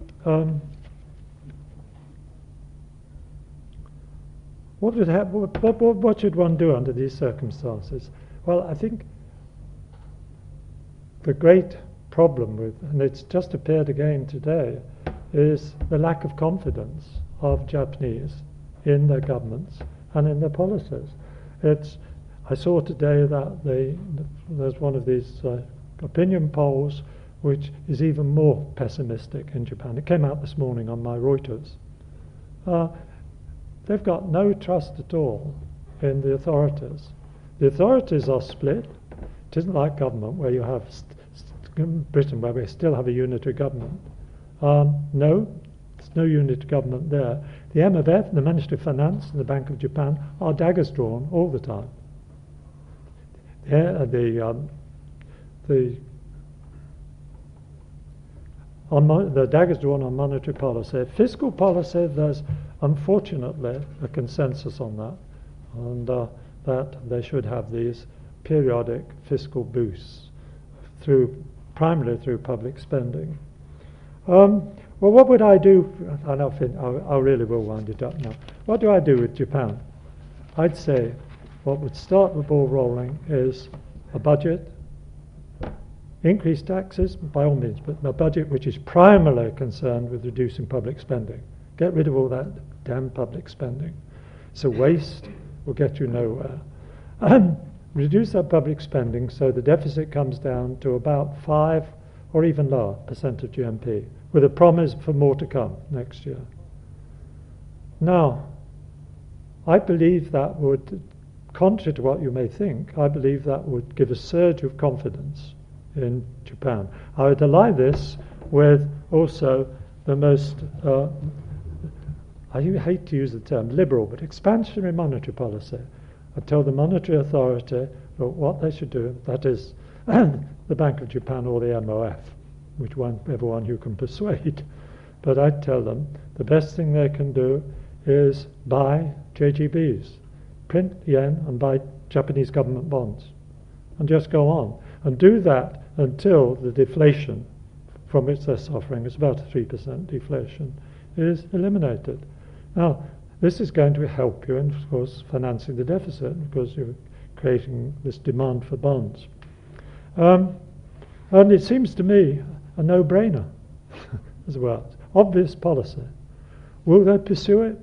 What should one do under these circumstances? Well, I think the great problem with, and it's just appeared again today, is the lack of confidence of Japanese in their governments and in their policies. I saw today that there's one of these opinion polls which is even more pessimistic in Japan. It came out this morning on my Reuters. They've got no trust at all in the authorities. The authorities are split. It isn't like government where you have Britain, where we still have a unitary government. No, there's no unitary government there. The MFF, the Ministry of Finance, and the Bank of Japan are daggers drawn all the time. The daggers drawn on monetary policy. Fiscal policy, there's unfortunately a consensus on that, and that they should have these periodic fiscal boosts primarily through public spending. Well, what would I do? I really will wind it up now. What do I do with Japan? I'd say what would start the ball rolling is a budget, increase taxes, by all means, but a budget which is primarily concerned with reducing public spending. Get rid of all that damn public spending. It's a waste, will get you nowhere. Reduce that public spending so the deficit comes down to about 5 or even lower % of GNP, with a promise for more to come next year. Now, I believe that would, contrary to what you may think, I believe that would give a surge of confidence in Japan. I would ally this with also the most, I hate to use the term liberal, but expansionary monetary policy. I tell the monetary authority what they should do, that is the Bank of Japan or the MOF, whichever one you can persuade. But I tell them the best thing they can do is buy JGBs, print yen and buy Japanese government bonds, and just go on. And do that until the deflation from which they're suffering, is about a 3% deflation, is eliminated. Now, this is going to help you in, of course, financing the deficit, because you're creating this demand for bonds. And it seems to me a no-brainer as well. Obvious policy. Will they pursue it?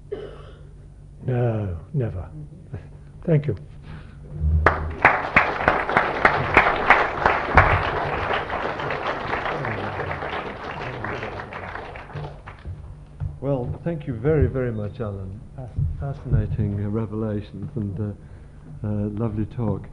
No, never. Thank you.
Well, thank you very, very much, Alan. Fascinating revelations and lovely talk.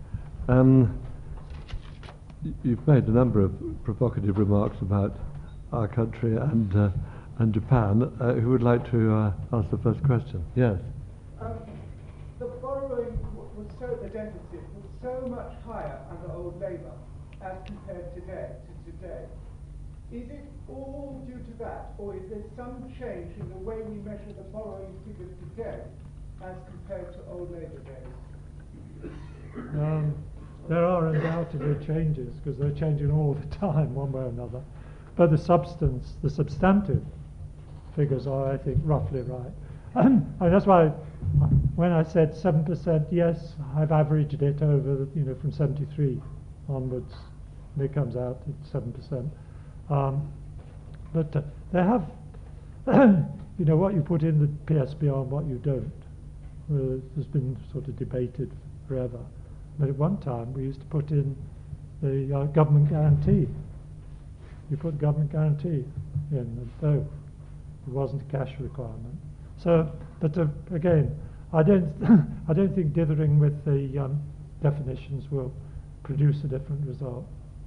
You've made a number of provocative remarks about our country and Japan. Who would like to ask the first question? Yes.
The borrowing was the deficit was so much higher under old Labour as compared to today. Is it all due to that, or is there some change in the way we measure the borrowing figures today as compared to old Labour days?
There are undoubtedly changes, because they're changing all the time, one way or another. But the substantive figures are, I think, roughly right. And that's why when I said 7%, yes, I've averaged it over, from 73 onwards, and it comes out at 7%. But they have, what you put in the PSBR and what you don't, has been sort of debated forever. But at one time, we used to put in the government guarantee. You put government guarantee in, though it wasn't a cash requirement. So, but again, I don't think dithering with the definitions will produce a different result.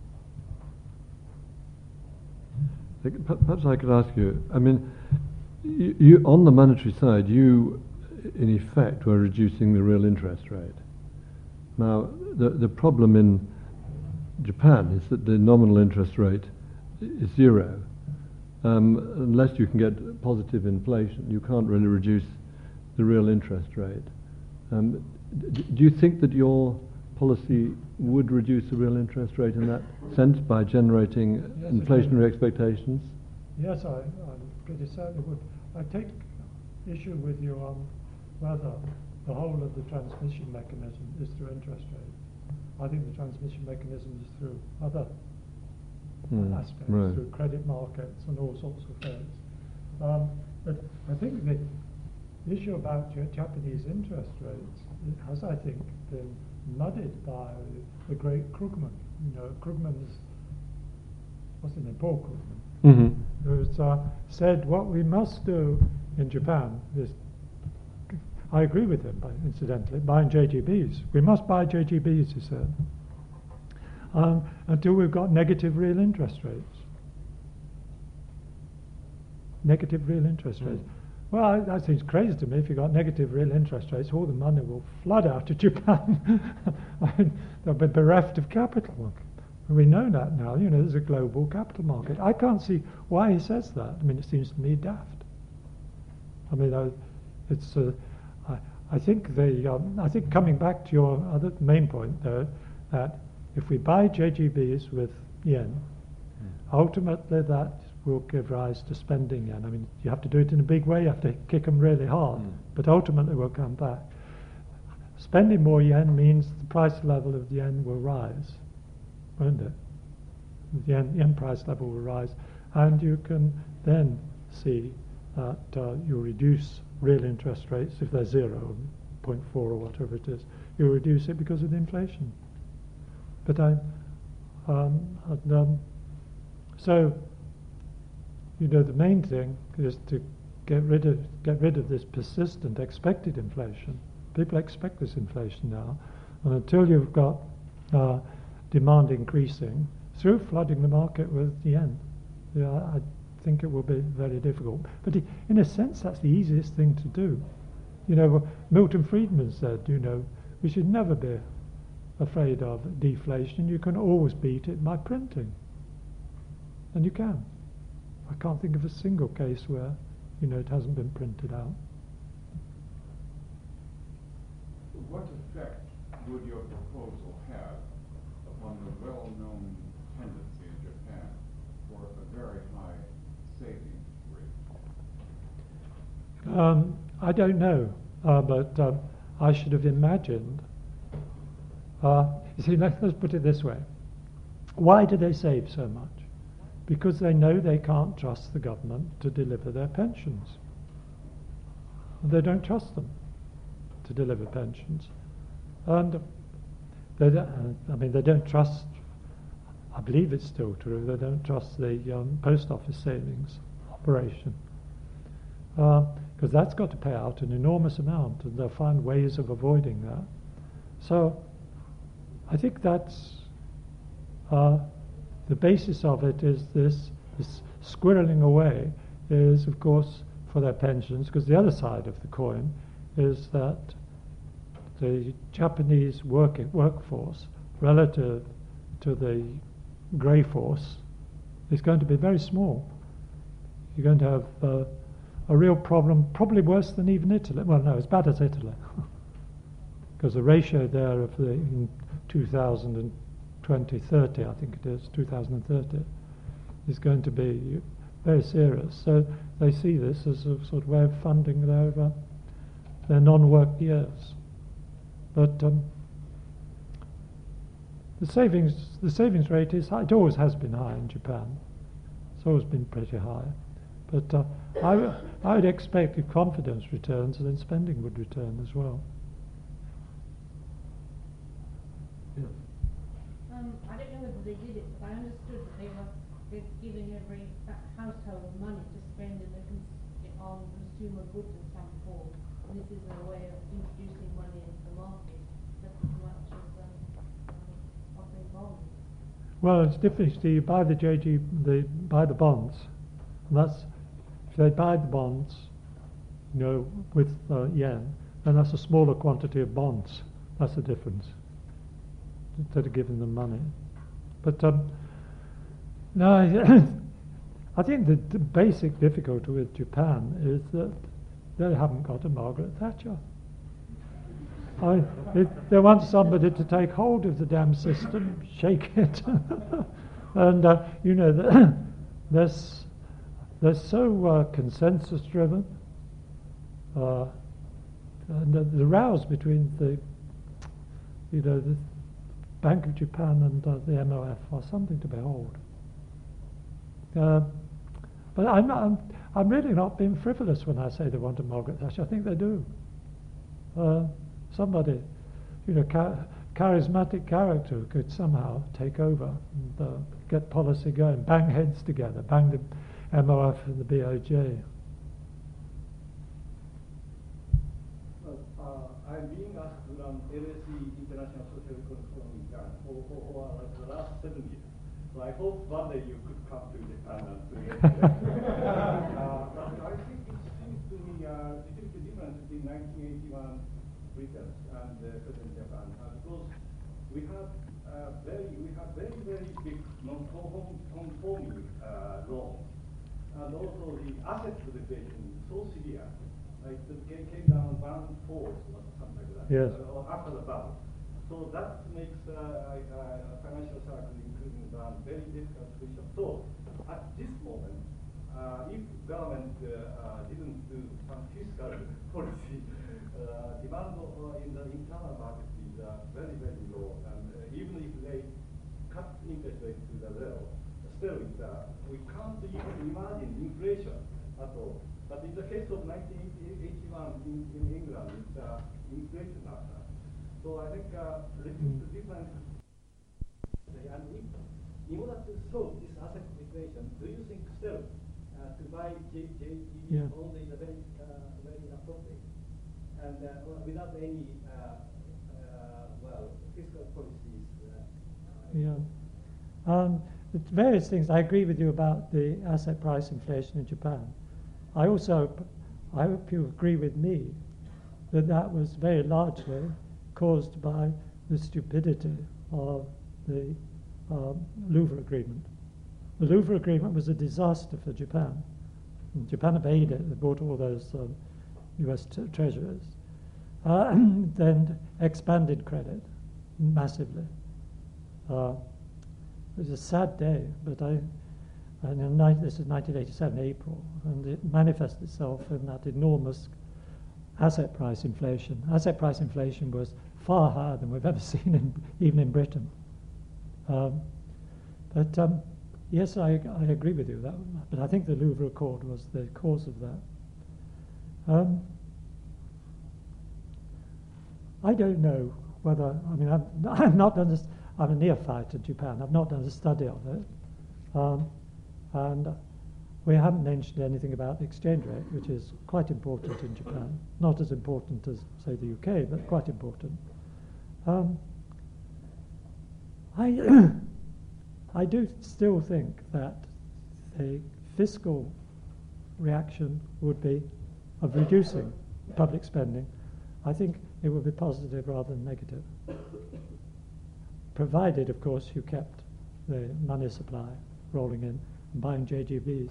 Perhaps I could ask you, I mean, you on the monetary side, you in effect were reducing the real interest rate. Now, the problem in Japan is that the nominal interest rate is zero. Unless you can get positive inflation, you can't really reduce the real interest rate. Do you think that your policy would reduce the real interest rate in that sense by generating inflationary expectations?
Yes, I'm pretty certain it would. I take issue with you on whether the whole of the transmission mechanism is through interest rate. I think the transmission mechanism is through other aspects, right, through credit markets and all sorts of things. But I think the issue about Japanese interest rates has, I think, been muddied by the great Krugman. Krugman's, what's his name, Paul Krugman, who's said what we must do in Japan is, I agree with him, incidentally, buying JGBs. We must buy JGBs, he said, until we've got negative real interest rates. Negative real interest rates. Well, that seems crazy to me. If you've got negative real interest rates, all the money will flood out of Japan. They'll be bereft of capital. We know that now. There's a global capital market. I can't see why he says that. I mean, it seems to me daft. I mean, it's. I think I think coming back to your other main point, though, that if we buy JGBs with yen, ultimately that will give rise to spending yen. I mean, you have to do it in a big way. You have to kick them really hard, but ultimately we'll come back. Spending more yen means the price level of the yen will rise, won't it? the yen price level will rise, and you can then see that you reduce real interest rates if they're 0, 0.4 or whatever it is. You reduce it because of the inflation. But so the main thing is to get rid of this persistent expected inflation. People expect this inflation now, and until you've got demand increasing through flooding the market with yen, I think it will be very difficult. But in a sense, that's the easiest thing to do. Milton Friedman said, we should never be afraid of deflation. You can always beat it by printing, and you can. I can't think of a single case where it hasn't been printed out.
What effect would your proposal have upon the well-known tendency in Japan for a very high savings rate?
I don't know, but I should have imagined. You see, let's put it this way. Why do they save so much? Because they know they can't trust the government to deliver their pensions. They don't trust them to deliver pensions. And they don't trust, I believe it's still true, they don't trust the post office savings operation. Because that's got to pay out an enormous amount, and they'll find ways of avoiding that. So I think that's the basis of it is this squirreling away is, of course, for their pensions, because the other side of the coin is that the Japanese workforce relative to the grey force is going to be very small. You're going to have a real problem, probably worse than even Italy. Well, no, as bad as Italy. Because the ratio there of in 2030, I think it is, 2030, is going to be very serious. So they see this as a sort of way of funding their non-work years. But the savings rate is high. It always has been high in Japan. It's always been pretty high. But I would expect if confidence returns, then spending would return as well.
Yes.
I don't know whether they did it, but I understood that they were giving every household money to spend on consumer goods in some form. And this is a way of introducing money into the market, just as much as offering bonds.
Well, it's different. You buy they buy the bonds, and that's if they buy the bonds, with yen, then that's a smaller quantity of bonds. That's the difference. Instead of giving them money, but no, I think the basic difficulty with Japan is that they haven't got a Margaret Thatcher. They want somebody to take hold of the damn system, shake it, and they're so consensus driven. And the rows between the Bank of Japan and the MOF are something to behold. But I'm really not being frivolous when I say they want a Margaret Thatcher. I think they do. Somebody, charismatic character who could somehow take over and get policy going, bang heads together, bang the MOF and the BOJ.
I'm being asked to run LSE International Social Economic for like the last 7 years. So I hope one day you could come to Japan and to I think it seems to me little bit different between 1981 Britain and present Japan, because we have very big non-conforming loans, and also the asset limitation is so severe. Like it came down 1/4 or something like that.
Yes.
After the bounce. So that makes financial cycle, including the very difficult situation. So at this moment, if government didn't do some fiscal policy, demand in the internal market is very low, and even if they cut interest rates to the zero, still we can't even imagine inflation at all. But in the case of 1981 in England, it's inflation after. So I think looking to different. And in order to solve this asset equation, do you think still to buy JGB only is very inappropriate and without any fiscal policies?
Various things. I agree with you about the asset price inflation in Japan. I hope you agree with me that that was very largely caused by the stupidity of the Louvre Agreement. The Louvre Agreement was a disaster for Japan. And Japan obeyed it. They bought all those US treasuries. Then expanded credit massively. It was a sad day, but this is 1987 April, and it manifested itself in that enormous asset price inflation. Asset price inflation was far higher than we've ever seen, even in Britain. Yes, I agree with you. But I think the Louvre Accord was the cause of that. I don't know whether, I've not done this. I'm a neophyte in Japan. I've not done a study of it. And we haven't mentioned anything about the exchange rate, which is quite important in Japan. Not as important as, say, the UK, but quite important. I do still think that a fiscal reaction would be of reducing public spending. I think it would be positive rather than negative. Provided, of course, you kept the money supply rolling in and buying JGBs.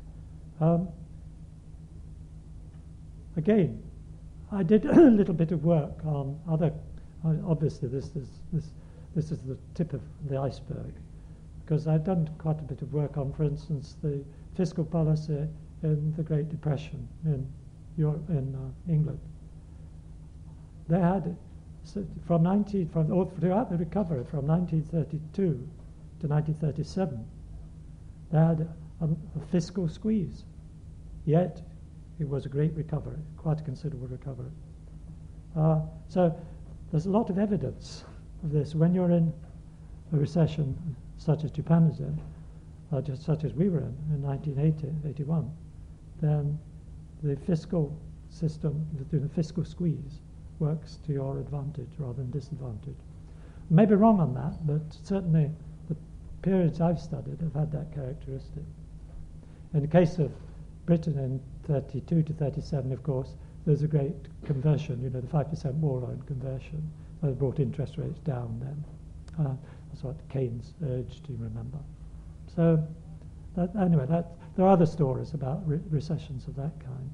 Again, I did a little bit of work on other. Obviously, this is the tip of the iceberg, because I've done quite a bit of work on, for instance, the fiscal policy in the Great Depression in England. They had throughout the recovery from 1932 to 1937, they had a fiscal squeeze. Yet it was a great recovery, quite a considerable recovery. So there's a lot of evidence of this. When you're in a recession such as Japan is in, just such as we were in 1980, 81, then the fiscal system, the fiscal squeeze, works to your advantage rather than disadvantage. Maybe wrong on that, but certainly the periods I've studied have had that characteristic. In the case of Britain in 32 to 37, of course, there's a great conversion, the 5% war loan conversion. That brought interest rates down then. That's what Keynes urged, you remember. So, anyway, there are other stories about recessions of that kind.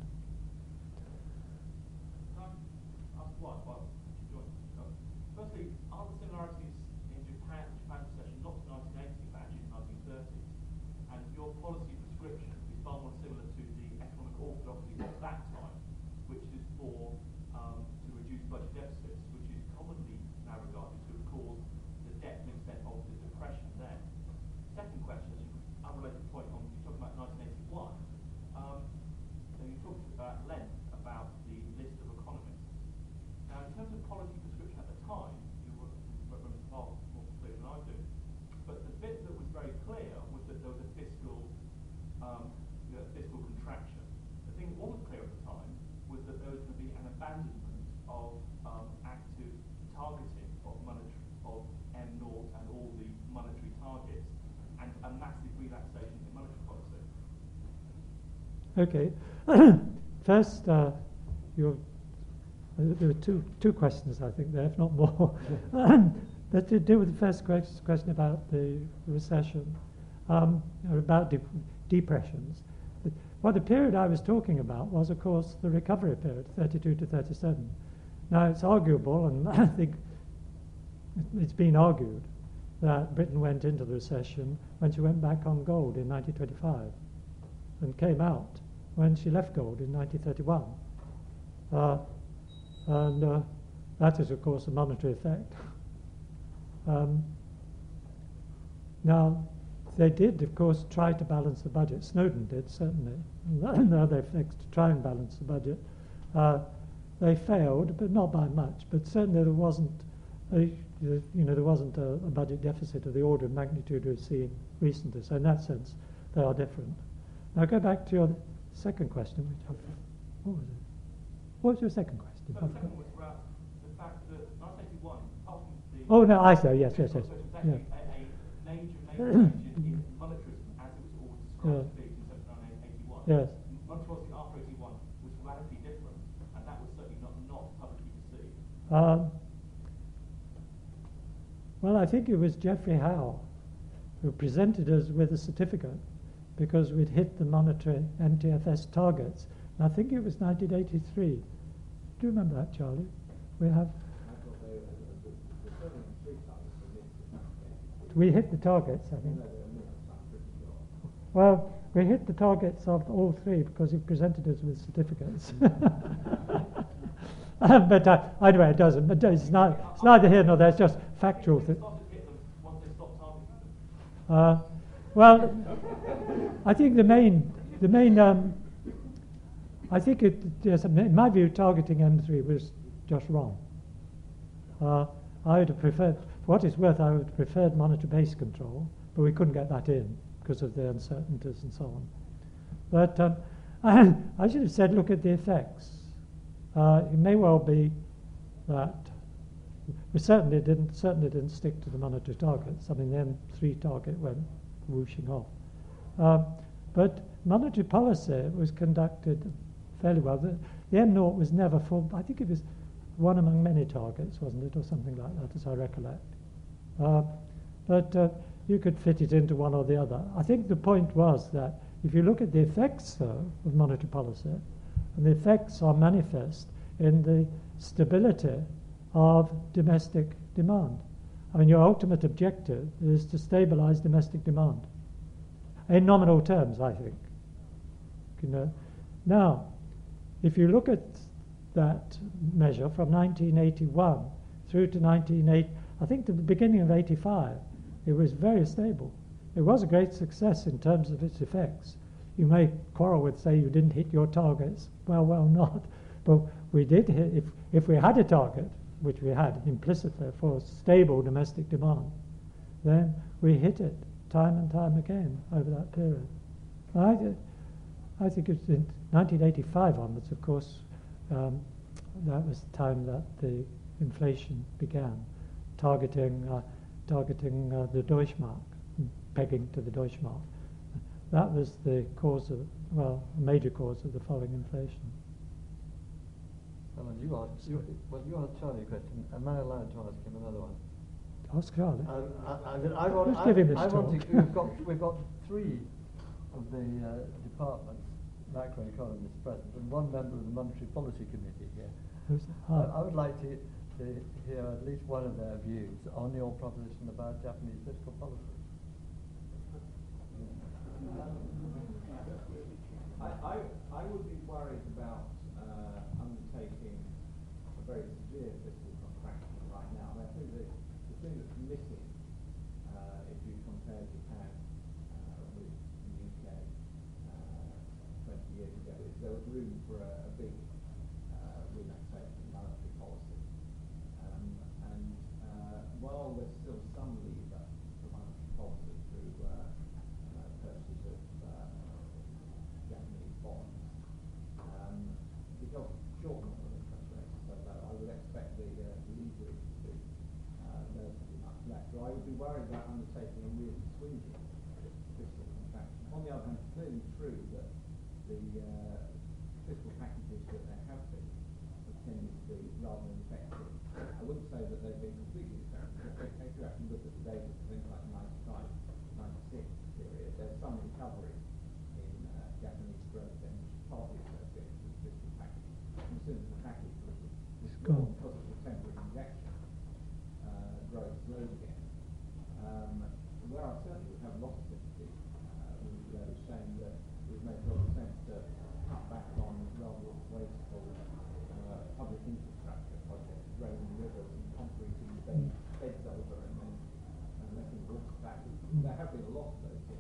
Firstly, are the similarities in Japan's recession not to 1980 but actually 1930? And your policy prescription is far more similar to the economic orthodoxy of that time, which is to reduce budget deficits, which is commonly now regarded to have caused the depth and extent of the depression then. Second question, unrelated point on, you talked about 1981, you talked at length about the list of economists. Now, in terms of policy prescription at the time, you were far more clear than I do, but the bit that was very clear was that there was a fiscal contraction. The thing that wasn't clear at the time was that there was going to be an abandonment of active targeting of M0 and all the monetary targets, and a massive relaxation in monetary policy.
Okay. First, there were two questions, I think, there, if not more. That to do with the first question about the recession, or about depressions. Well, the period I was talking about was, of course, the recovery period, 32 to 37. Now, it's arguable, and I think it's been argued, that Britain went into the recession when she went back on gold in 1925 and came out when she left gold in 1931. And that is, of course, a monetary effect. Now, they did, of course, try to balance the budget. Snowden did, certainly. No other effects to try and balance the budget. They failed, but not by much. But certainly there wasn't a budget deficit of the order of magnitude we've seen recently. So in that sense, they are different. Now go back to your second question. What was it? What was your second question?
So the second was about the fact that 1981, apart from the...
Oh, no, I say, yes.
It was actually
Yeah.
a major change in monetarism as it was always described to be in 1981.
Yes.
Monetary policy after 81 was radically different, and that was certainly not publicly perceived.
Well, I think it was Geoffrey Howe who presented us with a certificate because we'd hit the monetary MTFS targets. And I think it was 1983. Do you remember that, Charlie? We have. We hit the targets, I think. Well, we hit the targets of all three because he presented us with certificates. But anyway, it doesn't. But it's neither here nor there. It's just factual thing. Well, I think the main. I think in my view, targeting M3 was just wrong. I would have preferred, for what it's worth, I would have preferred monetary-based control, but we couldn't get that in because of the uncertainties and so on. But I should have said, look at the effects. It may well be that we certainly didn't stick to the monetary targets. I mean, the M3 target went whooshing off. But monetary policy was conducted fairly well. The M0 was never full. I think it was one among many targets, wasn't it, or something like that, as I recollect. But you could fit it into one or the other. I think the point was that if you look at the effects, though, of monetary policy, and the effects are manifest in the stability of domestic demand. I mean, your ultimate objective is to stabilize domestic demand in nominal terms, I think. You know? Now, if you look at that measure from 1981 through to I think to the beginning of 85, it was very stable. It was a great success in terms of its effects. You may quarrel with, say, you didn't hit your targets. Well, not. But we did hit, if we had a target, which we had implicitly for stable domestic demand, then we hit it time and time again over that period. I think it's in 1985 onwards, of course, that was the time that the inflation began, targeting the Deutschmark, pegging to the Deutschmark. That was the cause of, a major cause of the falling inflation.
Alan, you asked Charlie a question. Am I allowed to ask him another one?
Ask Charlie.
We've got three of the departments, macroeconomists present, and one member of the Monetary Policy Committee here. I would like to hear at least one of their views on your proposition about Japanese fiscal policy.
I would be worried about undertaking a very severe fiscal contraction right now. And I think that the thing that's missing, if you compare Japan with the UK 20 years ago, is there was room for a big relaxation in monetary policy. And while there's still some lever for monetary policy through purchase of Japanese bonds, because short nominal interest rates are so low, I would expect the leverage to be relatively much less. So I would be worried about undertaking a really swinging fiscal contraction. On the other hand, it's clearly true that the fiscal packages that there have been have tended to be rather ineffective. I wouldn't say that they've been completely effective. If you actually look at the data for things like the 95-96 period, there's some recovery in Japanese growth, and partly associated with the fiscal package. And as soon as the package was withdrawn because of the temporary injection, growth slowed again. Where I certainly would have a lot of sympathy with those saying that it would make a lot of sense to cut back on rather wasteful public infrastructure projects, draining rivers and concreting beds over and then letting water back. There have been a lot of those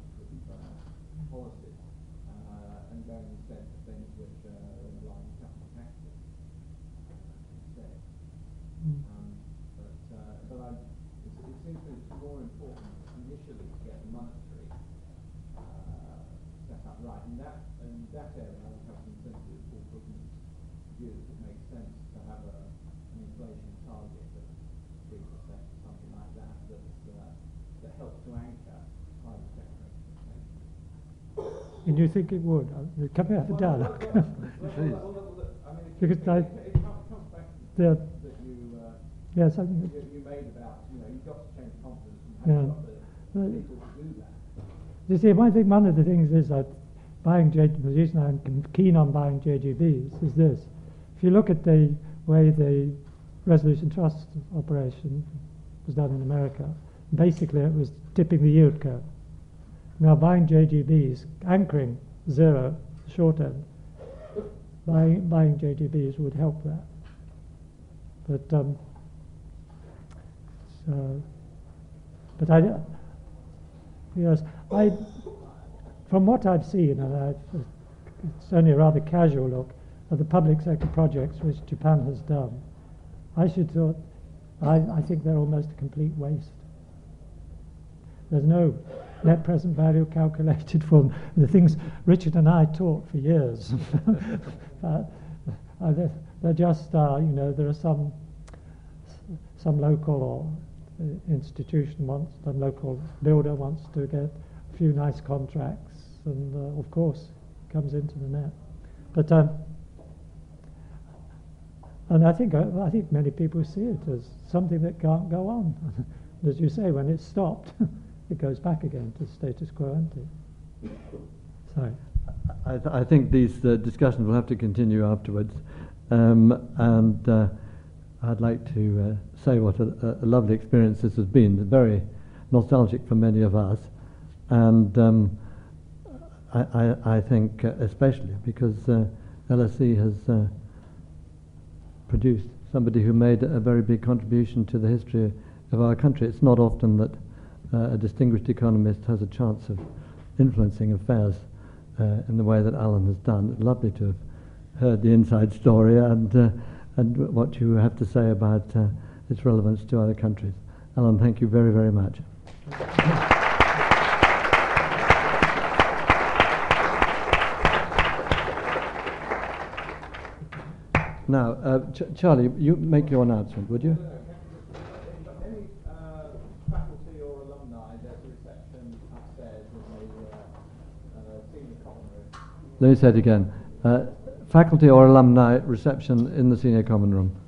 then instead for things which are in the line of capital taxes instead. It seems that it's more important initially to get the monetary set up right. In that area, I would have some sympathy with Paul Goodman's view that it makes sense to have an inflation target of 3% or something like that that helps to anchor private sector expectations.
And you think it would? Can we have a dialogue? Because
it comes back to the point that
yes, I think
you made about, you've got to change confidence and have got the people to do that.
You see, I think one of the things is that the reason I'm keen on buying JGBs is this. If you look at the way the Resolution Trust operation was done in America, basically it was tipping the yield curve. Now buying JGBs, anchoring zero, short end, buying JGBs would help that. From what I've seen, and it's only a rather casual look at the public sector projects which Japan has done, I think they're almost a complete waste. There's no net present value calculated for them. The things Richard and I taught for years. They're just, there are some local institution some local builder wants to get a few nice contracts, and of course comes into the net. But and I think many people see it as something that can't go on. As you say, when it's stopped, it goes back again to status quo ante. Sorry.
I think these discussions will have to continue afterwards, and I'd like to say what a lovely experience this has been. Very nostalgic for many of us, and I think especially because LSE has produced somebody who made a very big contribution to the history of our country. It's not often that a distinguished economist has a chance of influencing affairs in the way that Alan has done. It's lovely to have heard the inside story and what you have to say about its relevance to other countries. Alan, thank you very, very much. Now, Charlie, you make your announcement, would you?
Any faculty or alumni, there's a reception upstairs in the senior common room.
Let me say it again. Faculty or alumni reception in the senior common room.